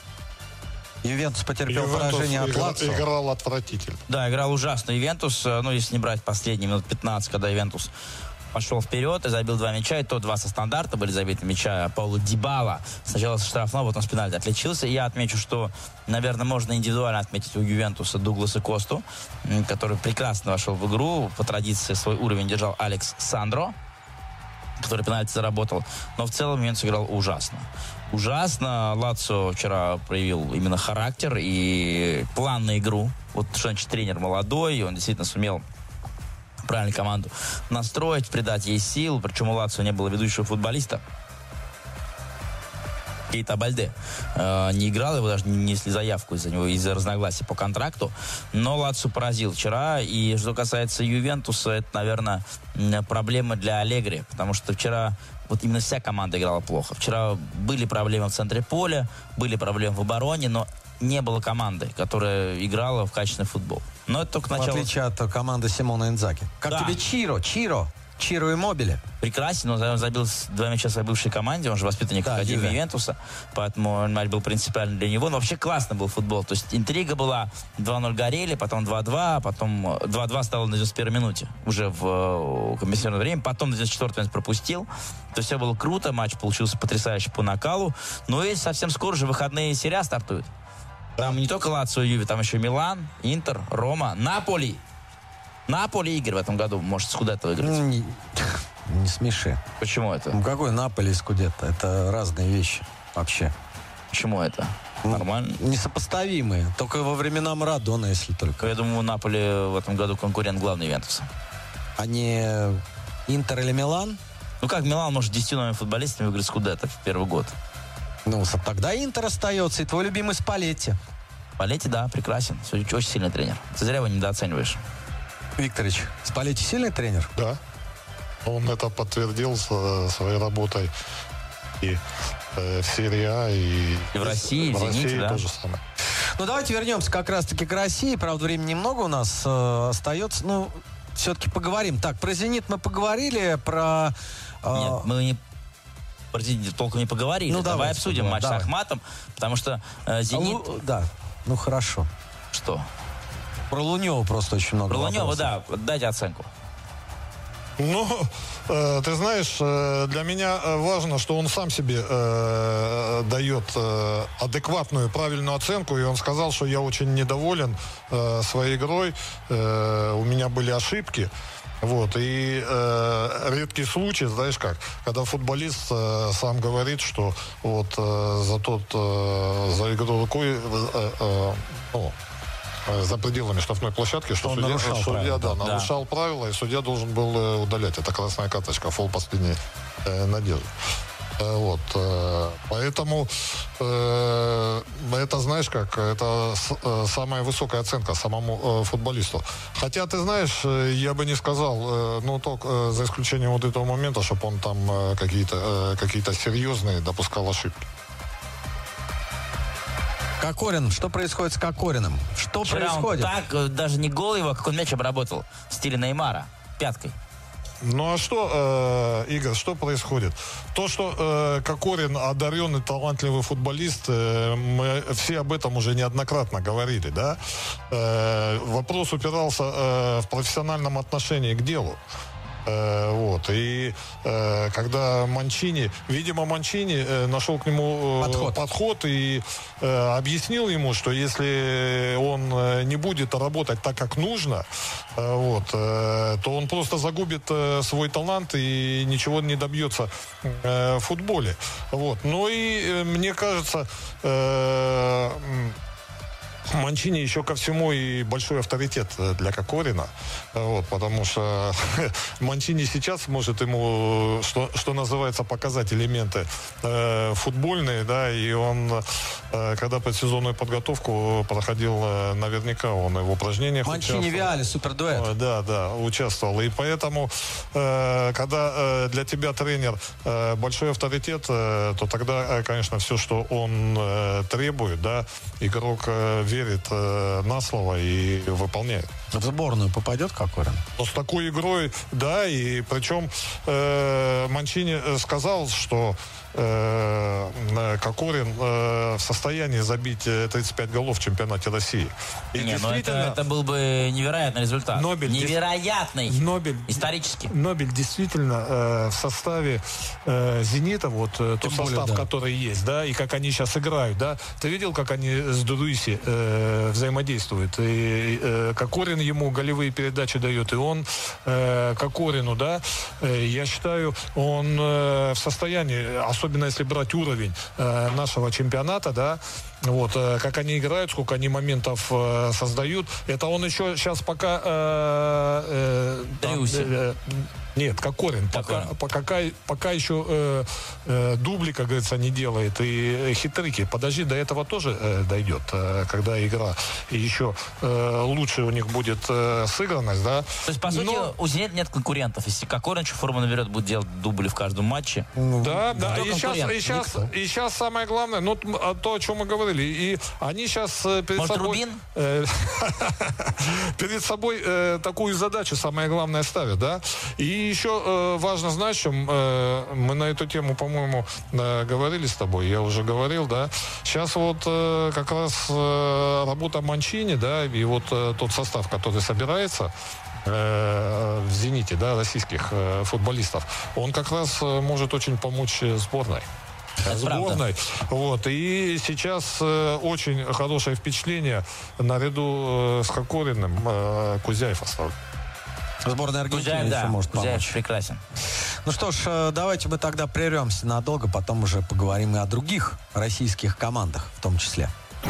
Ювентус потерпел поражение от Лацио. Играл отвратительно. Да, играл ужасно Ювентус. Если не брать последние минут 15, когда Ювентус пошел вперед и забил 2 мяча, и то 2 со стандарта были забиты мяча Пауло Дибала. Сначала со штрафного, потом с пенальти отличился. И я отмечу, что, наверное, можно индивидуально отметить у Ювентуса Дугласа Косту, который прекрасно вошел в игру. По традиции свой уровень держал Алекс Сандро, который пенальти заработал. Но в целом Ювентус играл ужасно. Ужасно. Лацио вчера проявил именно характер и план на игру. Вот что значит тренер молодой, и он действительно сумел правильно команду настроить, придать ей сил. Причем у Лацио не было ведущего футболиста. Кейта Бальде не играл, его даже не несли заявку из-за него, из-за разногласий по контракту. Но Лацио поразил вчера. И что касается Ювентуса, это, наверное, проблема для Аллегри. Потому что вчера вот именно вся команда играла плохо. Вчера были проблемы в центре поля, были проблемы в обороне, но не было команды, которая играла в качественный футбол. Но это только начало. В отличие от команды Симона Инзаги. Как тебе Чиро Иммобиле? Прекрасен, он забил 2 мяча своей бывшей команде, он же воспитанник Академии Ювентуса, поэтому матч был принципиальный для него. Но вообще классно был футбол, то есть интрига была, 2-0 горели, потом 2-2, потом 2-2 стало на 91-й минуте, уже в компенсационное время, потом на 94-й минуте пропустил. То есть все было круто, матч получился потрясающий по накалу. Ну и совсем скоро же выходные серия стартуют. Там не только Лацио и Юве, там еще Милан, Интер, Рома, Наполи. Наполи, Игорь, в этом году может Скудетто выиграть. Не смеши. Почему это? Ну какой Наполи и Скудетто? Это разные вещи вообще. Почему это? Нормально? Несопоставимые. Только во времена Марадона, если только. Я думаю, Наполи в этом году конкурент главный Ювентуса. А не Интер или Милан? Ну как Милан может 10 новыми футболистами выиграть Скудетто в первый год? Ну, тогда Интер остается, и твой любимый Спалетти. Спалетти, да, прекрасен. Очень сильный тренер. Ты зря его недооцениваешь. Викторович, Спалетти сильный тренер? Да. Он это подтвердил своей работой и в серии А, и в России, в России да? То же самое. Ну, давайте вернемся как раз-таки к России. Правда, времени немного у нас остается. Ну, все-таки поговорим. Так, про «Зенит» мы поговорили, про... Нет, мы не... Про «Зенит» толком не поговорили. Ну, давай обсудим матч с Ахматом, потому что «Зенит»... Да, ну хорошо. Что? Про Лунёва просто очень много Про Лунёва, вопросов. да, дайте оценку. Ну, ты знаешь, для меня важно, что он сам себе дает адекватную, правильную оценку, и он сказал, что я очень недоволен своей игрой, у меня были ошибки. Вот, и редкий случай, знаешь как, когда футболист сам говорит, что вот за игру рукой, за пределами штрафной площадки, что судья нарушал правила, и судья должен был удалять. Это красная карточка, фол последней надежды. Вот. Поэтому это, знаешь как, это самая высокая оценка самому футболисту. Хотя, ты знаешь, я бы не сказал, ну, только за исключением вот этого момента, чтобы он там какие-то серьезные допускал ошибки. Кокорин. Что происходит с Кокориным? Что вчера происходит? Он так, даже не гол его, как он мяч обработал в стиле Неймара, пяткой. Ну а что, Игорь, что происходит? То, что Кокорин одаренный, талантливый футболист, мы все об этом уже неоднократно говорили, да? Вопрос упирался в профессиональном отношении к делу. Вот. И когда Манчини, видимо, Манчини нашел к нему подход и объяснил ему, что если он не будет работать так, как нужно, вот, то он просто загубит свой талант и ничего не добьется в футболе. Вот. Ну и мне кажется, Манчини еще ко всему и большой авторитет для Кокорина, вот, потому что Манчини сейчас может ему, что называется, показать элементы футбольные, да, и он, когда предсезонную подготовку проходил, наверняка он и в упражнениях Манчини Виалли, супердуэт. Да, участвовал, и поэтому, когда для тебя тренер большой авторитет, то тогда, конечно, все, что он требует, да, игрок верит на слово и выполняет. В сборную попадет Кокорин? Но с такой игрой, да, и причем Манчини сказал, что Кокорин в состоянии забить 35 голов в чемпионате России. И это был бы невероятный результат. Невероятный. Исторически. Нобель действительно в составе «Зенита», вот тот состав, который есть, да, и как они сейчас играют, да. Ты видел, как они с Дудуиси взаимодействуют? И Кокорин ему голевые передачи дает, и он Кокорину, да, я считаю, он в состоянии, особенно если брать уровень нашего чемпионата, да, вот, как они играют, сколько они моментов создают, это он еще сейчас пока нет, Кокорин. Пока еще дубли, как говорится, не делает. И хитрыки. Подожди, до этого тоже дойдет, когда игра еще лучше у них будет сыгранность, да. То есть, по сути, у «Зенита» нет конкурентов. Если Кокорин еще форму наберет, будет делать дубли в каждом матче. Да. И сейчас самое главное, ну, то, о чем мы говорили. И они сейчас перед собой... перед собой такую задачу, самое главное, ставят, да. И еще важно знать, что мы на эту тему, по-моему, говорили с тобой, я уже говорил, да. Сейчас вот как раз работа Манчини, да, и вот тот состав, который собирается в «Зените», да, российских футболистов, он как раз может очень помочь сборной. Вот. И сейчас очень хорошее впечатление наряду с Кокориным Кузяев оставил. Сборная Аргентины еще может помочь. Кузяев прекрасен. Ну что ж, давайте мы тогда прервемся надолго, потом уже поговорим и о других российских командах в том числе.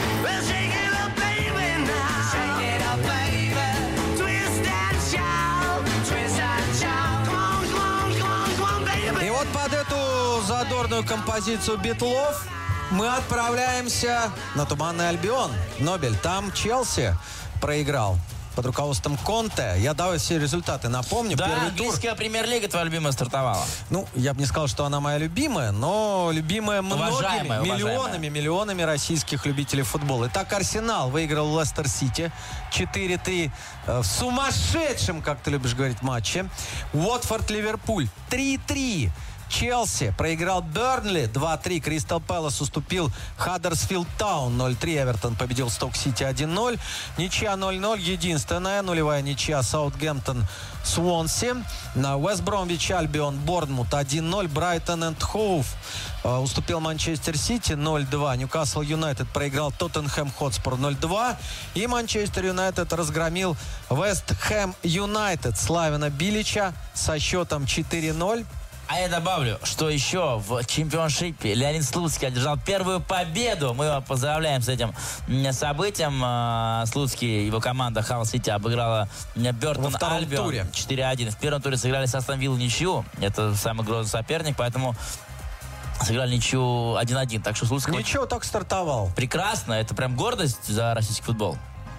И вот под эту задорную композицию Битлов мы отправляемся на Туманный Альбион. Нобель. Там Челси проиграл под руководством Конте. Я давай все результаты напомню. Да, первый английская премьер-лига твоя любимая стартовала. Ну, я бы не сказал, что она моя любимая, но любимая многими, миллионами российских любителей футбола. Итак, Арсенал выиграл Лестер Сити 4-3 в сумасшедшем, как ты любишь говорить, матче. Уотфорд Ливерпуль 3-3. Челси проиграл Бернли 2-3. Кристал Пэлас уступил Хаддерсфилд Таун 0-3. Эвертон победил Сток-Сити 1-0. Ничья 0-0. Единственная нулевая ничья Саутгемптон Свонси. На Вест Бромвич Альбион Борнмут 1-0. Брайтон энд Хоув уступил Манчестер Сити 0-2. Ньюкасл Юнайтед проиграл Тоттенхэм Хотспур 0-2. И Манчестер Юнайтед разгромил Вест Хэм Юнайтед Славина Билича со счетом 4-0. А я добавлю, что еще в чемпионшипе Леонид Слуцкий одержал первую победу. Мы его поздравляем с этим событием. Слуцкий, его команда Халл Сити обыграла Бёртон Альбион 4-1. В первом туре сыграли с Астон Виллой ничью. Это самый грозный соперник, поэтому сыграли ничью 1-1. Так что Слуцкий... Ничего, так стартовал. Прекрасно. Это прям гордость за российский футбол.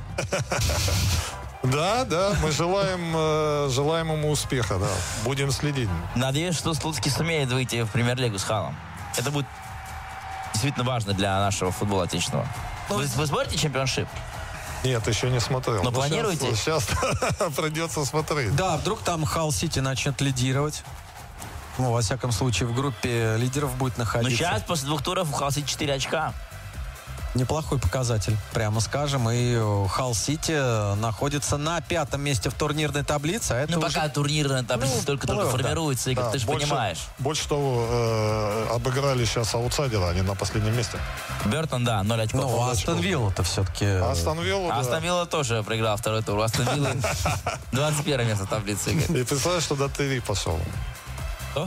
Да, мы желаем ему успеха, да. Будем следить. Надеюсь, что Слуцкий сумеет выйти в премьер-лигу с Халлом. Это будет действительно важно для нашего футбола отечественного. Вы смотрите чемпионшип? Нет, еще не смотрел. Но планируете? Сейчас придется смотреть. Да, вдруг там Халл Сити начнет лидировать. Ну, во всяком случае, в группе лидеров будет находиться. Но сейчас, после 2 туров, у Халл Сити 4 очка. Неплохой показатель, прямо скажем. И Халл Сити находится на 5-м месте в турнирной таблице. А это пока турнирная таблица только формируется, Игорь, ты же понимаешь. Больше того, обыграли сейчас аутсайдера, они на последнем месте. Бёртон, да, 0 очков. Ну, Астон Вилла-то все-таки... Астон Вилла тоже проиграл второй тур. Астон Вилла 21 место в таблице, Игорь. И представляешь, что до Терри пошел. Кто?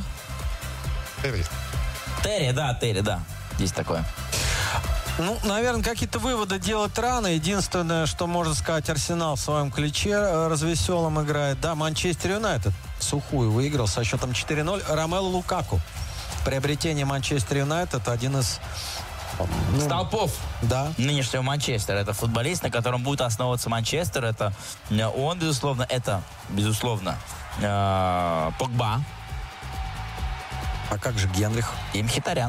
Терри, да. Есть такое. Ну, наверное, какие-то выводы делать рано. Единственное, что можно сказать, Арсенал в своем ключе развеселым играет. Да, Манчестер Юнайтед сухую выиграл со счетом 4-0. Ромело Лукаку. Приобретение Манчестер Юнайтед один из... столпов нынешнего Манчестера. Это футболист, на котором будет основываться Манчестер. Это он, безусловно. Это, безусловно, Погба. А как же Генрих? И Мхитарян.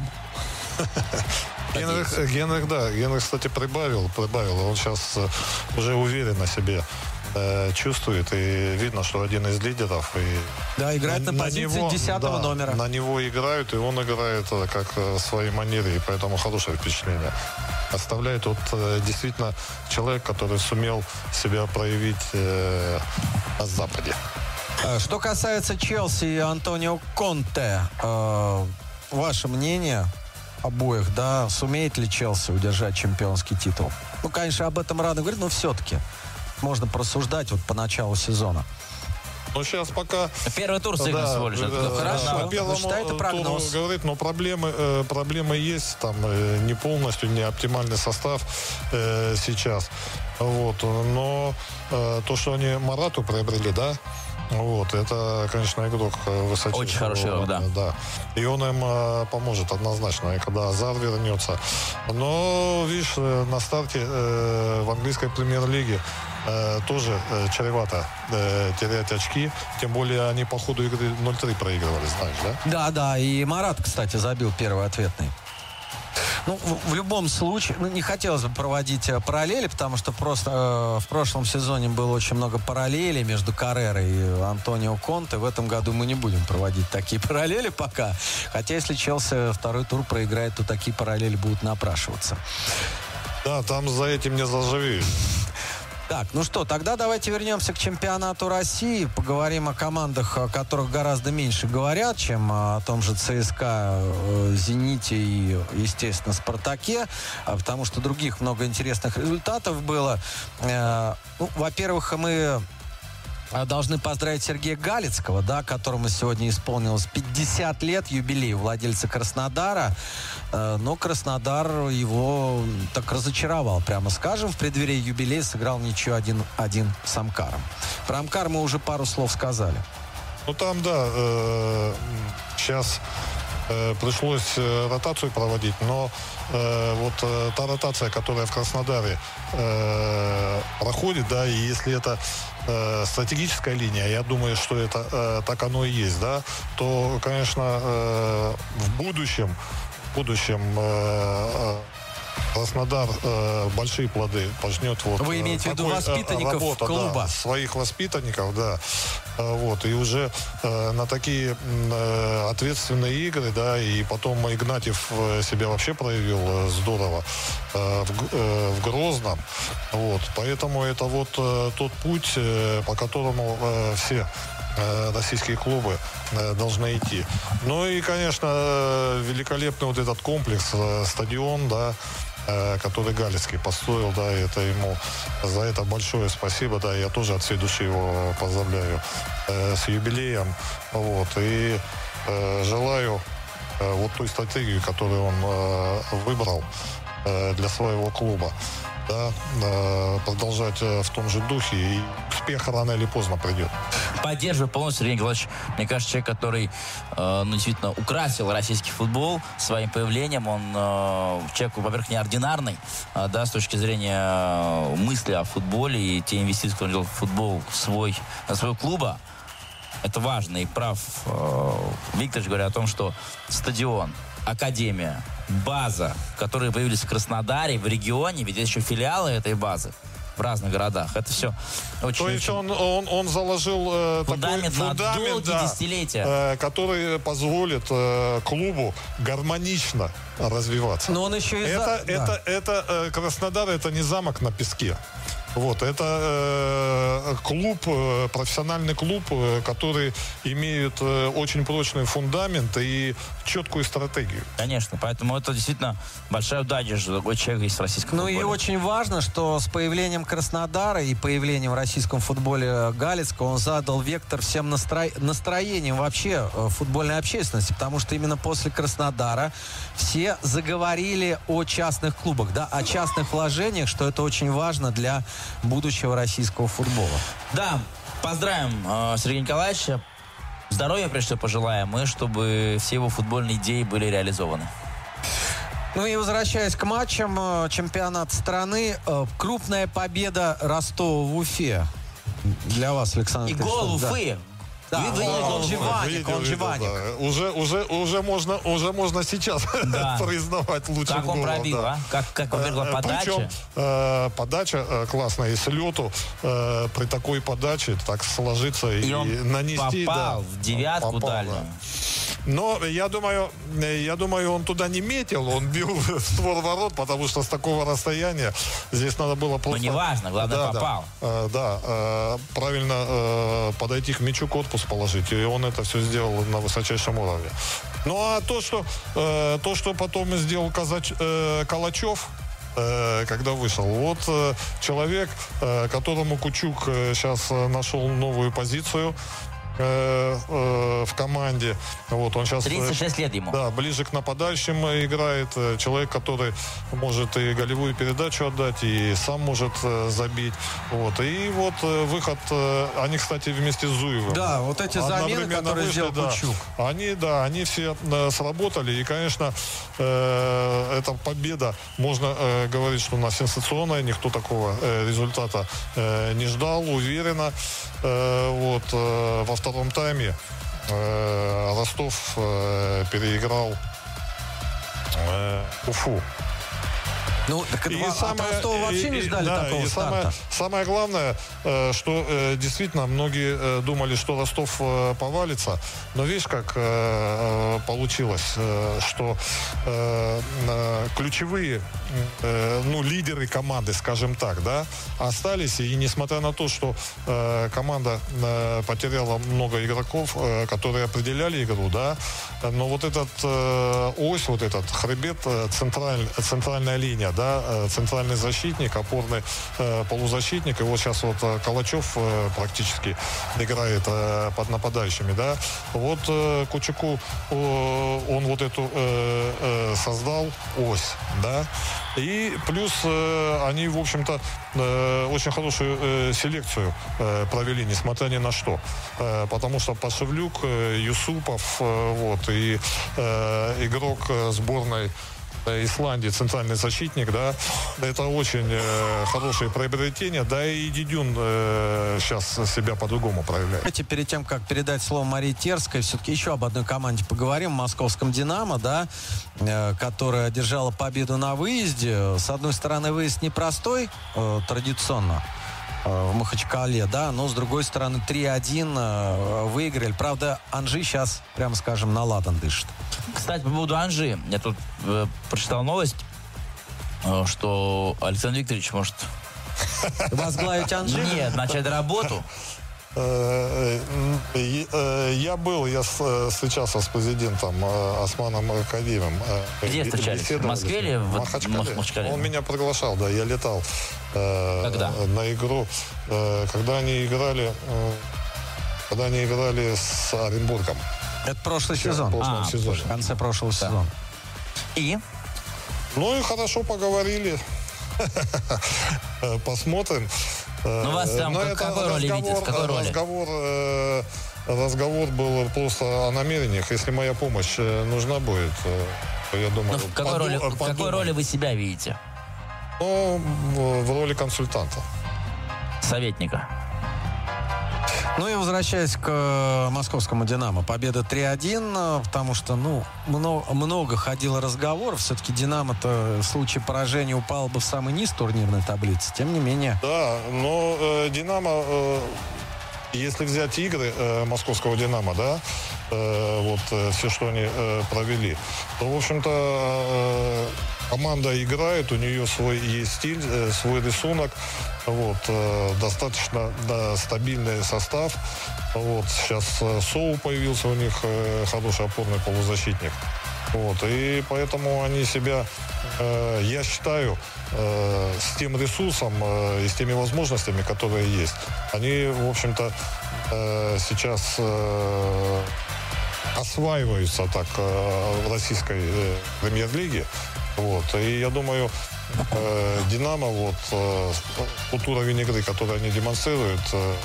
Генрих, кстати, прибавил. Он сейчас уже уверенно себе чувствует, и видно, что один из лидеров. И да, играет на позиции 10-го номера. На него играют, и он играет как в своей манере, и поэтому хорошее впечатление. Оставляет действительно человек, который сумел себя проявить на Западе. Что касается Челси и Антонио Конте, ваше мнение обоих, да, сумеет ли Челси удержать чемпионский титул? Ну, конечно, об этом рано говорить, но все-таки можно просуждать вот по началу сезона. Ну, сейчас пока... Первый тур сыгран всего лишь. Хорошо, по первому туру говорит, но проблемы есть, там не полностью, не оптимальный состав сейчас. Вот. Но то, что они Марату приобрели, да, вот, это, конечно, игрок высочайшего. Очень хороший игрок, да. И он им поможет однозначно, и когда Азар вернется. Но, видишь, на старте в английской премьер-лиге тоже чревато терять очки. Тем более они по ходу игры 0-3 проигрывали, знаешь, да? Да, и Марат, кстати, забил первый ответный. Ну, в любом случае, не хотелось бы проводить параллели, потому что просто в прошлом сезоне было очень много параллелей между Каррерой и Антонио Конте. В этом году мы не будем проводить такие параллели пока. Хотя, если Челси второй тур проиграет, то такие параллели будут напрашиваться. Да, там за этим не заживеешь. Так, ну что, тогда давайте вернемся к чемпионату России. Поговорим о командах, о которых гораздо меньше говорят, чем о том же ЦСКА, «Зените» и, естественно, «Спартаке», потому что других много интересных результатов было. Ну, во-первых, мы должны поздравить Сергея Галицкого, да, которому сегодня исполнилось 50 лет, юбилей, владельца Краснодара. Но Краснодар его так разочаровал, прямо скажем. В преддверии юбилея сыграл ничью 1-1 с Амкаром. Про Амкар мы уже пару слов сказали. Ну там, да, сейчас пришлось ротацию проводить, но вот та ротация, которая в Краснодаре проходит, да, и если это стратегическая линия, я думаю, что это так оно и есть, да, то, конечно, в будущем Краснодар большие плоды пожнет. Вот, вы имеете в виду воспитанников клуба? Да, своих воспитанников, да. Вот, и уже на такие ответственные игры, да, и потом Игнатьев себя вообще проявил здорово в Грозном. Вот, поэтому это вот тот путь, по которому все российские клубы должны идти. Ну и, конечно, великолепный вот этот комплекс, стадион, да, который Галицкий построил, да, и это ему за это большое спасибо, да, я тоже от всей души его поздравляю с юбилеем, вот, и желаю вот той стратегии, которую он выбрал для своего клуба, да, продолжать в том же духе, и успех рано или поздно придет. Поддерживаю полностью Сергей Николаевич. Мне кажется, человек, который действительно украсил российский футбол своим появлением. Он человек, во-первых, неординарный, да, с точки зрения мысли о футболе и те инвестиции, которые он делал в футбол своего клуба. Это важно. И прав Викторович, говоря о том, что стадион, академия, база, которые появились в Краснодаре, в регионе, ведь есть еще филиалы этой базы в разных городах. Это все очень... То есть он заложил фундамент такой на долгие да, десятилетия, который позволит клубу гармонично развиваться. Но он еще и Краснодар — это не замок на песке. Вот, это клуб, профессиональный клуб, который имеет очень прочный фундамент и четкую стратегию. Конечно, поэтому это действительно большая удача, что такой человек есть в российском футболе. Ну и очень важно, что с появлением Краснодара и появлением в российском футболе Галицкого он задал вектор всем настроениям вообще футбольной общественности, потому что именно после Краснодара все заговорили о частных клубах, да, о частных вложениях, что это очень важно для будущего российского футбола. Да, поздравим Сергея Николаевича. Здоровья, прежде всего, пожелаем, и чтобы все его футбольные идеи были реализованы. Ну и возвращаясь к матчам чемпионата страны, крупная победа Ростова в Уфе. Для вас, Александр. И гол Уфы. Да, он же Ваник. Уже можно сейчас признавать лучшим голом. Как он пробил, да. Как побегла подача. Причем подача классная, и с лету при такой подаче так сложиться и он нанести. Попал в девятку дальнюю. Но я думаю, он туда не метил, он бил в створ ворот, потому что с такого расстояния здесь надо было просто... Но неважно, главное попал. Правильно подойти к мячу, корпус положить, и он это все сделал на высочайшем уровне. Ну а то, что потом сделал Калачев, когда вышел. Вот человек, которому Кучук сейчас нашел новую позицию в команде. Вот, он сейчас 36 лет ему. Да, ближе к нападающим играет. Человек, который может и голевую передачу отдать, и сам может забить. Вот. И вот выход. Они, кстати, вместе с Зуевым. Да, вот эти замены, которые сделал Кучук. Они все сработали. И, конечно, эта победа, можно говорить, что она сенсационная. Никто такого результата не ждал, уверенно. Вот, во втором тайме Ростов переиграл Уфу. Ну, так от Ростова вообще не ждали такого старта. Самое главное, что действительно многие думали, что Ростов повалится. Но видишь, как получилось, что ключевые лидеры команды, скажем так, да, остались. И несмотря на то, что команда потеряла много игроков, которые определяли игру, да, но вот этот ось, вот этот хребет, центральная линия, да, центральный защитник, опорный полузащитник. И вот сейчас вот Калачев практически играет под нападающими, да. Вот Кучуку он вот эту создал ось, да. И плюс они, в общем-то, очень хорошую селекцию провели, несмотря ни на что. Потому что Пашевлюк, Юсупов, вот, и игрок сборной Исландии, центральный защитник, да, это очень хорошее приобретение, да, и Дидюн сейчас себя по-другому проявляет. Перед тем, как передать слово Марии Терской, все-таки еще об одной команде поговорим, московском «Динамо», да, которая одержала победу на выезде. С одной стороны, выезд непростой, традиционно, в Махачкале, да, но с другой стороны 3-1 выиграли. Правда, Анжи сейчас, прямо скажем, на ладан дышит. Кстати, по поводу Анжи, я тут прочитал новость, что Александр Викторович может... Возглавить Анжи? Нет, начать работу. Я встречался с президентом Османом Кадиевым. Где встречались? В Москве или в Махачкале? Он меня приглашал, да, я летал на игру. Когда они играли с Оренбургом. Это прошлый сезон. В конце прошлого сезона. И? Ну и хорошо поговорили. Посмотрим. Ну, вас там в какой роли видят? В какой роли? Разговор был просто о намерениях. Если моя помощь нужна будет, то я думаю... В какой роли вы себя видите? Ну, в роли консультанта. Советника. Ну и возвращаясь к московскому «Динамо». Победа 3-1, потому что, много ходило разговоров. Все-таки «Динамо»-то в случае поражения упал бы в самый низ турнирной таблицы. Тем не менее. Да, но «Динамо», если взять игры московского «Динамо», да, вот все, что они провели, то, в общем-то, команда играет, у нее свой есть стиль, свой рисунок. Вот, достаточно стабильный состав. Вот, сейчас Соу появился у них, хороший опорный полузащитник. Вот, и поэтому они себя, я считаю, с тем ресурсом и с теми возможностями, которые есть, они, в общем-то, сейчас осваиваются так в российской премьер-лиге. Вот, и я думаю, «Динамо», тот уровень игры, который они демонстрируют,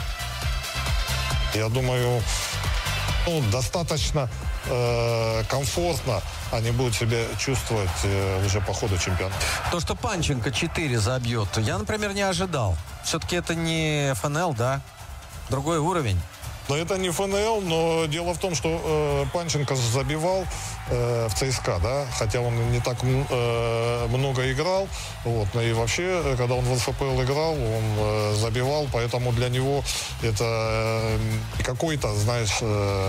я думаю, достаточно комфортно они будут себя чувствовать уже по ходу чемпионата. То, что Панченко 4 забьет, я, например, не ожидал. Все-таки это не ФНЛ, да? Другой уровень. Но это не ФНЛ, но дело в том, что Панченко забивал в ЦСКА, да, хотя он не так много играл, вот, и вообще, когда он в ЛФПЛ играл, он забивал, поэтому для него это какой-то, знаешь,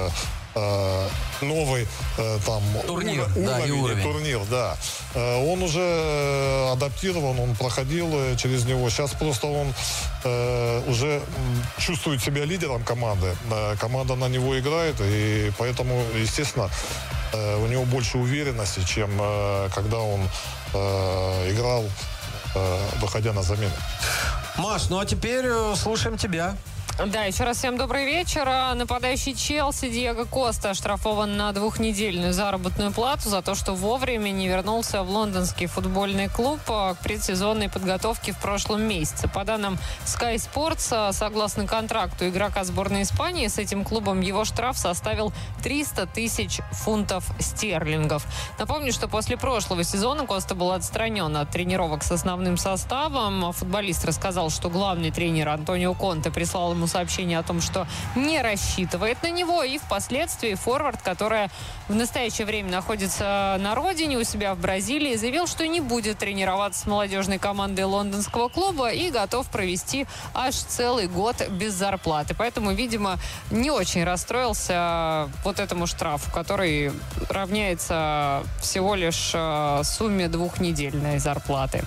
новый там турнир, уровень, турнир, да. Он уже адаптирован, он проходил через него. Сейчас просто он уже чувствует себя лидером команды. Команда на него играет, и поэтому, естественно, у него больше уверенности, чем когда он играл, выходя на замену. Маш, ну а теперь слушаем тебя. Да, еще раз всем добрый вечер. Нападающий Челси Диего Коста оштрафован на 2-недельную заработную плату за то, что вовремя не вернулся в лондонский футбольный клуб к предсезонной подготовке в прошлом месяце. По данным Sky Sports, согласно контракту игрока сборной Испании, с этим клубом его штраф составил 300 тысяч фунтов стерлингов. Напомню, что после прошлого сезона Коста был отстранен от тренировок с основным составом. Футболист рассказал, что главный тренер Антонио Конте прислал ему сообщение о том, что не рассчитывает на него, и впоследствии форвард, которая в настоящее время находится на родине у себя в Бразилии, заявил, что не будет тренироваться с молодежной командой лондонского клуба и готов провести аж целый год без зарплаты. Поэтому, видимо, не очень расстроился вот этому штрафу, который равняется всего лишь сумме 2-недельной зарплаты.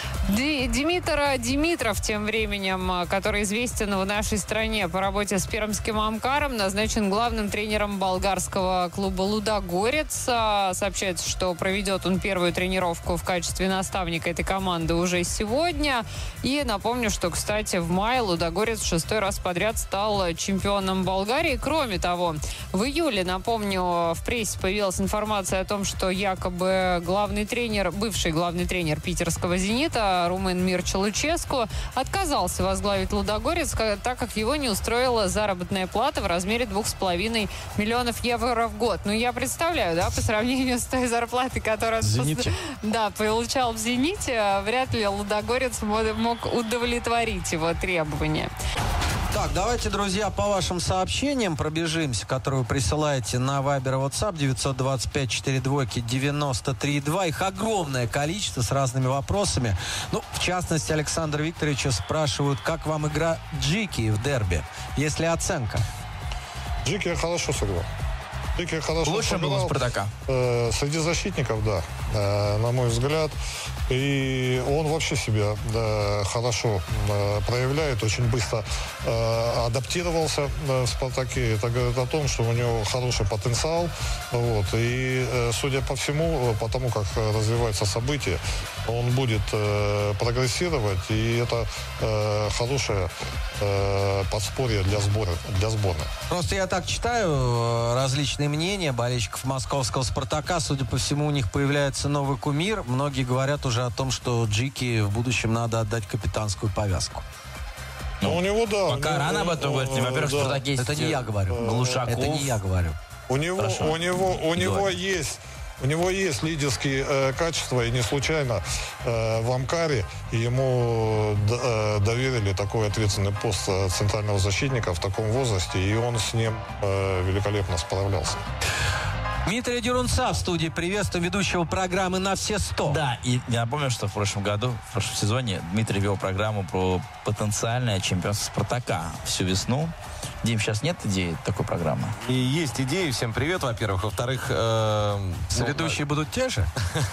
Димитр Димитров, тем временем, который известен в нашей стране по работе с пермским «Амкаром», назначен главным тренером болгарского клуба «Лудогорец». Сообщается, что проведет он первую тренировку в качестве наставника этой команды уже сегодня. И напомню, что, кстати, в мае «Лудогорец» в 6-й раз подряд стал чемпионом Болгарии. Кроме того, в июле, напомню, в прессе появилась информация о том, что якобы бывший главный тренер питерского «Зенита» румын Мирча Луческу отказался возглавить Лудогорец, так как его не устроила заработная плата в размере 2,5 миллионов евро в год. Ну, я представляю, да, по сравнению с той зарплатой, которую получал в «Зените», вряд ли Лудогорец мог удовлетворить его требования. Так, давайте, друзья, по вашим сообщениям пробежимся, которые вы присылаете на Viber и WhatsApp 925-42-93-2. Их огромное количество с разными вопросами. Ну, в частности, Александра Викторовича спрашивают, как вам игра Джики в дерби? Есть ли оценка? Джики хорошо сыграл. Лучше было «Спартака». Среди защитников, да, на мой взгляд. И он вообще себя хорошо проявляет, очень быстро адаптировался в «Спартаке». Это говорит о том, что у него хороший потенциал. Вот. И, судя по всему, потому как развиваются события, он будет прогрессировать. И это хорошее подспорье для сборной. Просто я так читаю различные мнения болельщиков московского «Спартака». Судя по всему, у них появляется новый кумир. Многие говорят уже о том, что Джики в будущем надо отдать капитанскую повязку. Ну, у него, да. Пока рано об этом говорить. Во-первых, в «Спартаке» есть... Это не я говорю. Глушаков. Это не я говорю. У него есть лидерские качества, и не случайно в «Амкаре» ему доверили такой ответственный пост центрального защитника в таком возрасте, и он с ним великолепно справлялся. Дмитрий Дюрунца в студии. Приветствую ведущего программы «На все 100». Да, и я напомню, что в прошлом сезоне Дмитрий вел программу про потенциальное чемпионство «Спартака» всю весну. Дим, сейчас нет идеи такой программы? И есть идеи. Всем привет, во-первых. Во-вторых... Ведущие будут те же?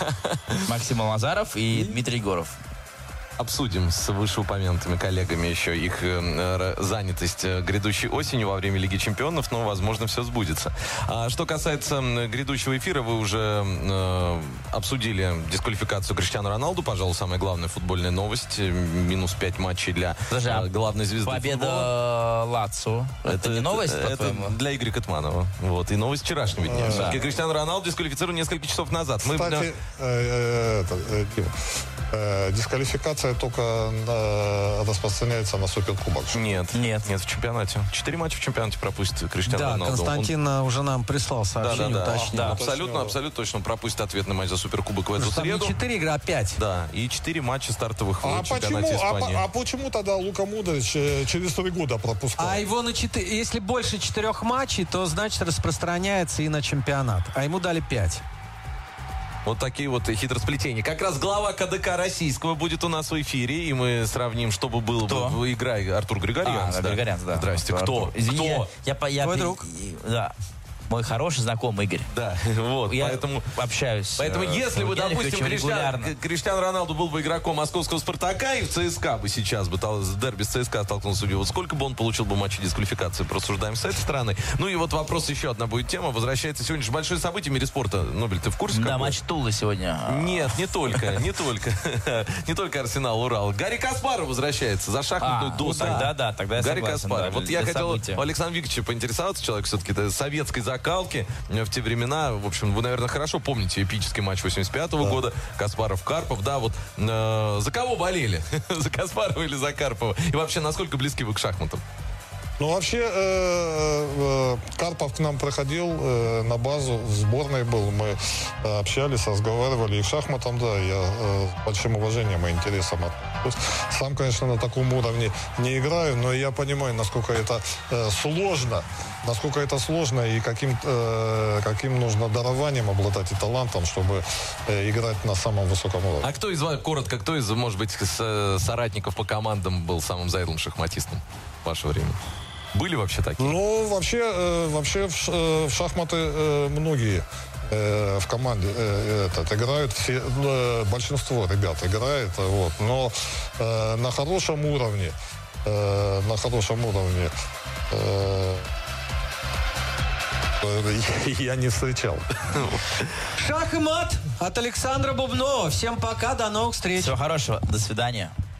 Максим Лазаров и Дмитрий Егоров. Обсудим с вышеупомянутыми коллегами еще их занятость грядущей осенью во время Лиги Чемпионов, но, возможно, все сбудется. А что касается грядущего эфира, вы уже обсудили дисквалификацию Криштиану Роналду. Пожалуй, самая главная футбольная новость. Минус 5 матчей для главной звезды победа футбола. Лацио. Это не новость, по-твоему? Это для Игоря Катманова. Вот. И новость вчерашнего дня. Все-таки Криштиану Роналду дисквалифицировали несколько часов назад. Кстати, Дисквалификация только распространяется на Суперкубок. Нет, в чемпионате. 4 матча в чемпионате пропустит Криштиану Роналду. Константин уже нам прислал сообщение, уточнил. Да, абсолютно точно пропустит ответный матч за Суперкубок в эту среду. Не 4 игры, а 5. Да, и 4 матча стартовых в чемпионате Испании. А почему тогда Лука Модрич через 3 года пропускал? А его если больше 4 матчей, то значит распространяется и на чемпионат. А ему дали 5. Вот такие вот хитросплетения. Как раз глава КДК российского будет у нас в эфире, и мы сравним, что бы было бы игра. Артур Григорьянц. Григорьянц, да. Здрасте. Кто? Извини, я твой друг? Да. Мой хороший знакомый Игорь. Да, вот, я поэтому общаюсь. Поэтому если бы, допустим, Криштиану Роналду был бы игроком московского «Спартака» и в ЦСКА бы сейчас бы дерби с ЦСКА столкнулся, вот сколько бы он получил бы матчей дисквалификации, просуждаем с этой стороны. Ну и вот вопрос, еще одна будет тема. Возвращается сегодня же большое событие в мире спорта. Нобель, ты в курсе? Да, матч Тулы сегодня. Нет, не только. Не только Арсенал, Урал. Гарри Каспаров возвращается за шахматную доску. Тогда я Гарри согласен. Каспаров. Вот я хотел у Александра Викторовича поинтересоваться, человек все-таки советской закалки в те времена. В общем, вы, наверное, хорошо помните эпический матч 85-го года. Каспаров-Карпов. Да, вот за кого болели? За Каспарова или за Карпова? И вообще, насколько близки вы к шахматам? Ну, вообще, Карпов к нам приходил на базу, в сборной был, мы общались, разговаривали, и к шахматам, да, я с большим уважением и интересом отношусь. Сам, конечно, на таком уровне не играю, но я понимаю, насколько это сложно, и каким нужно дарованием обладать и талантом, чтобы играть на самом высоком уровне. А кто из вас, коротко, кто из, может быть, соратников по командам был самым заядлым шахматистом в ваше время? Были вообще такие? Ну, вообще в шахматы многие в команде играют, большинство ребят играет, вот, но на хорошем уровне, я не встречал. Шах и мат от Александра Бубнова. Всем пока, до новых встреч. Всего хорошего, до свидания.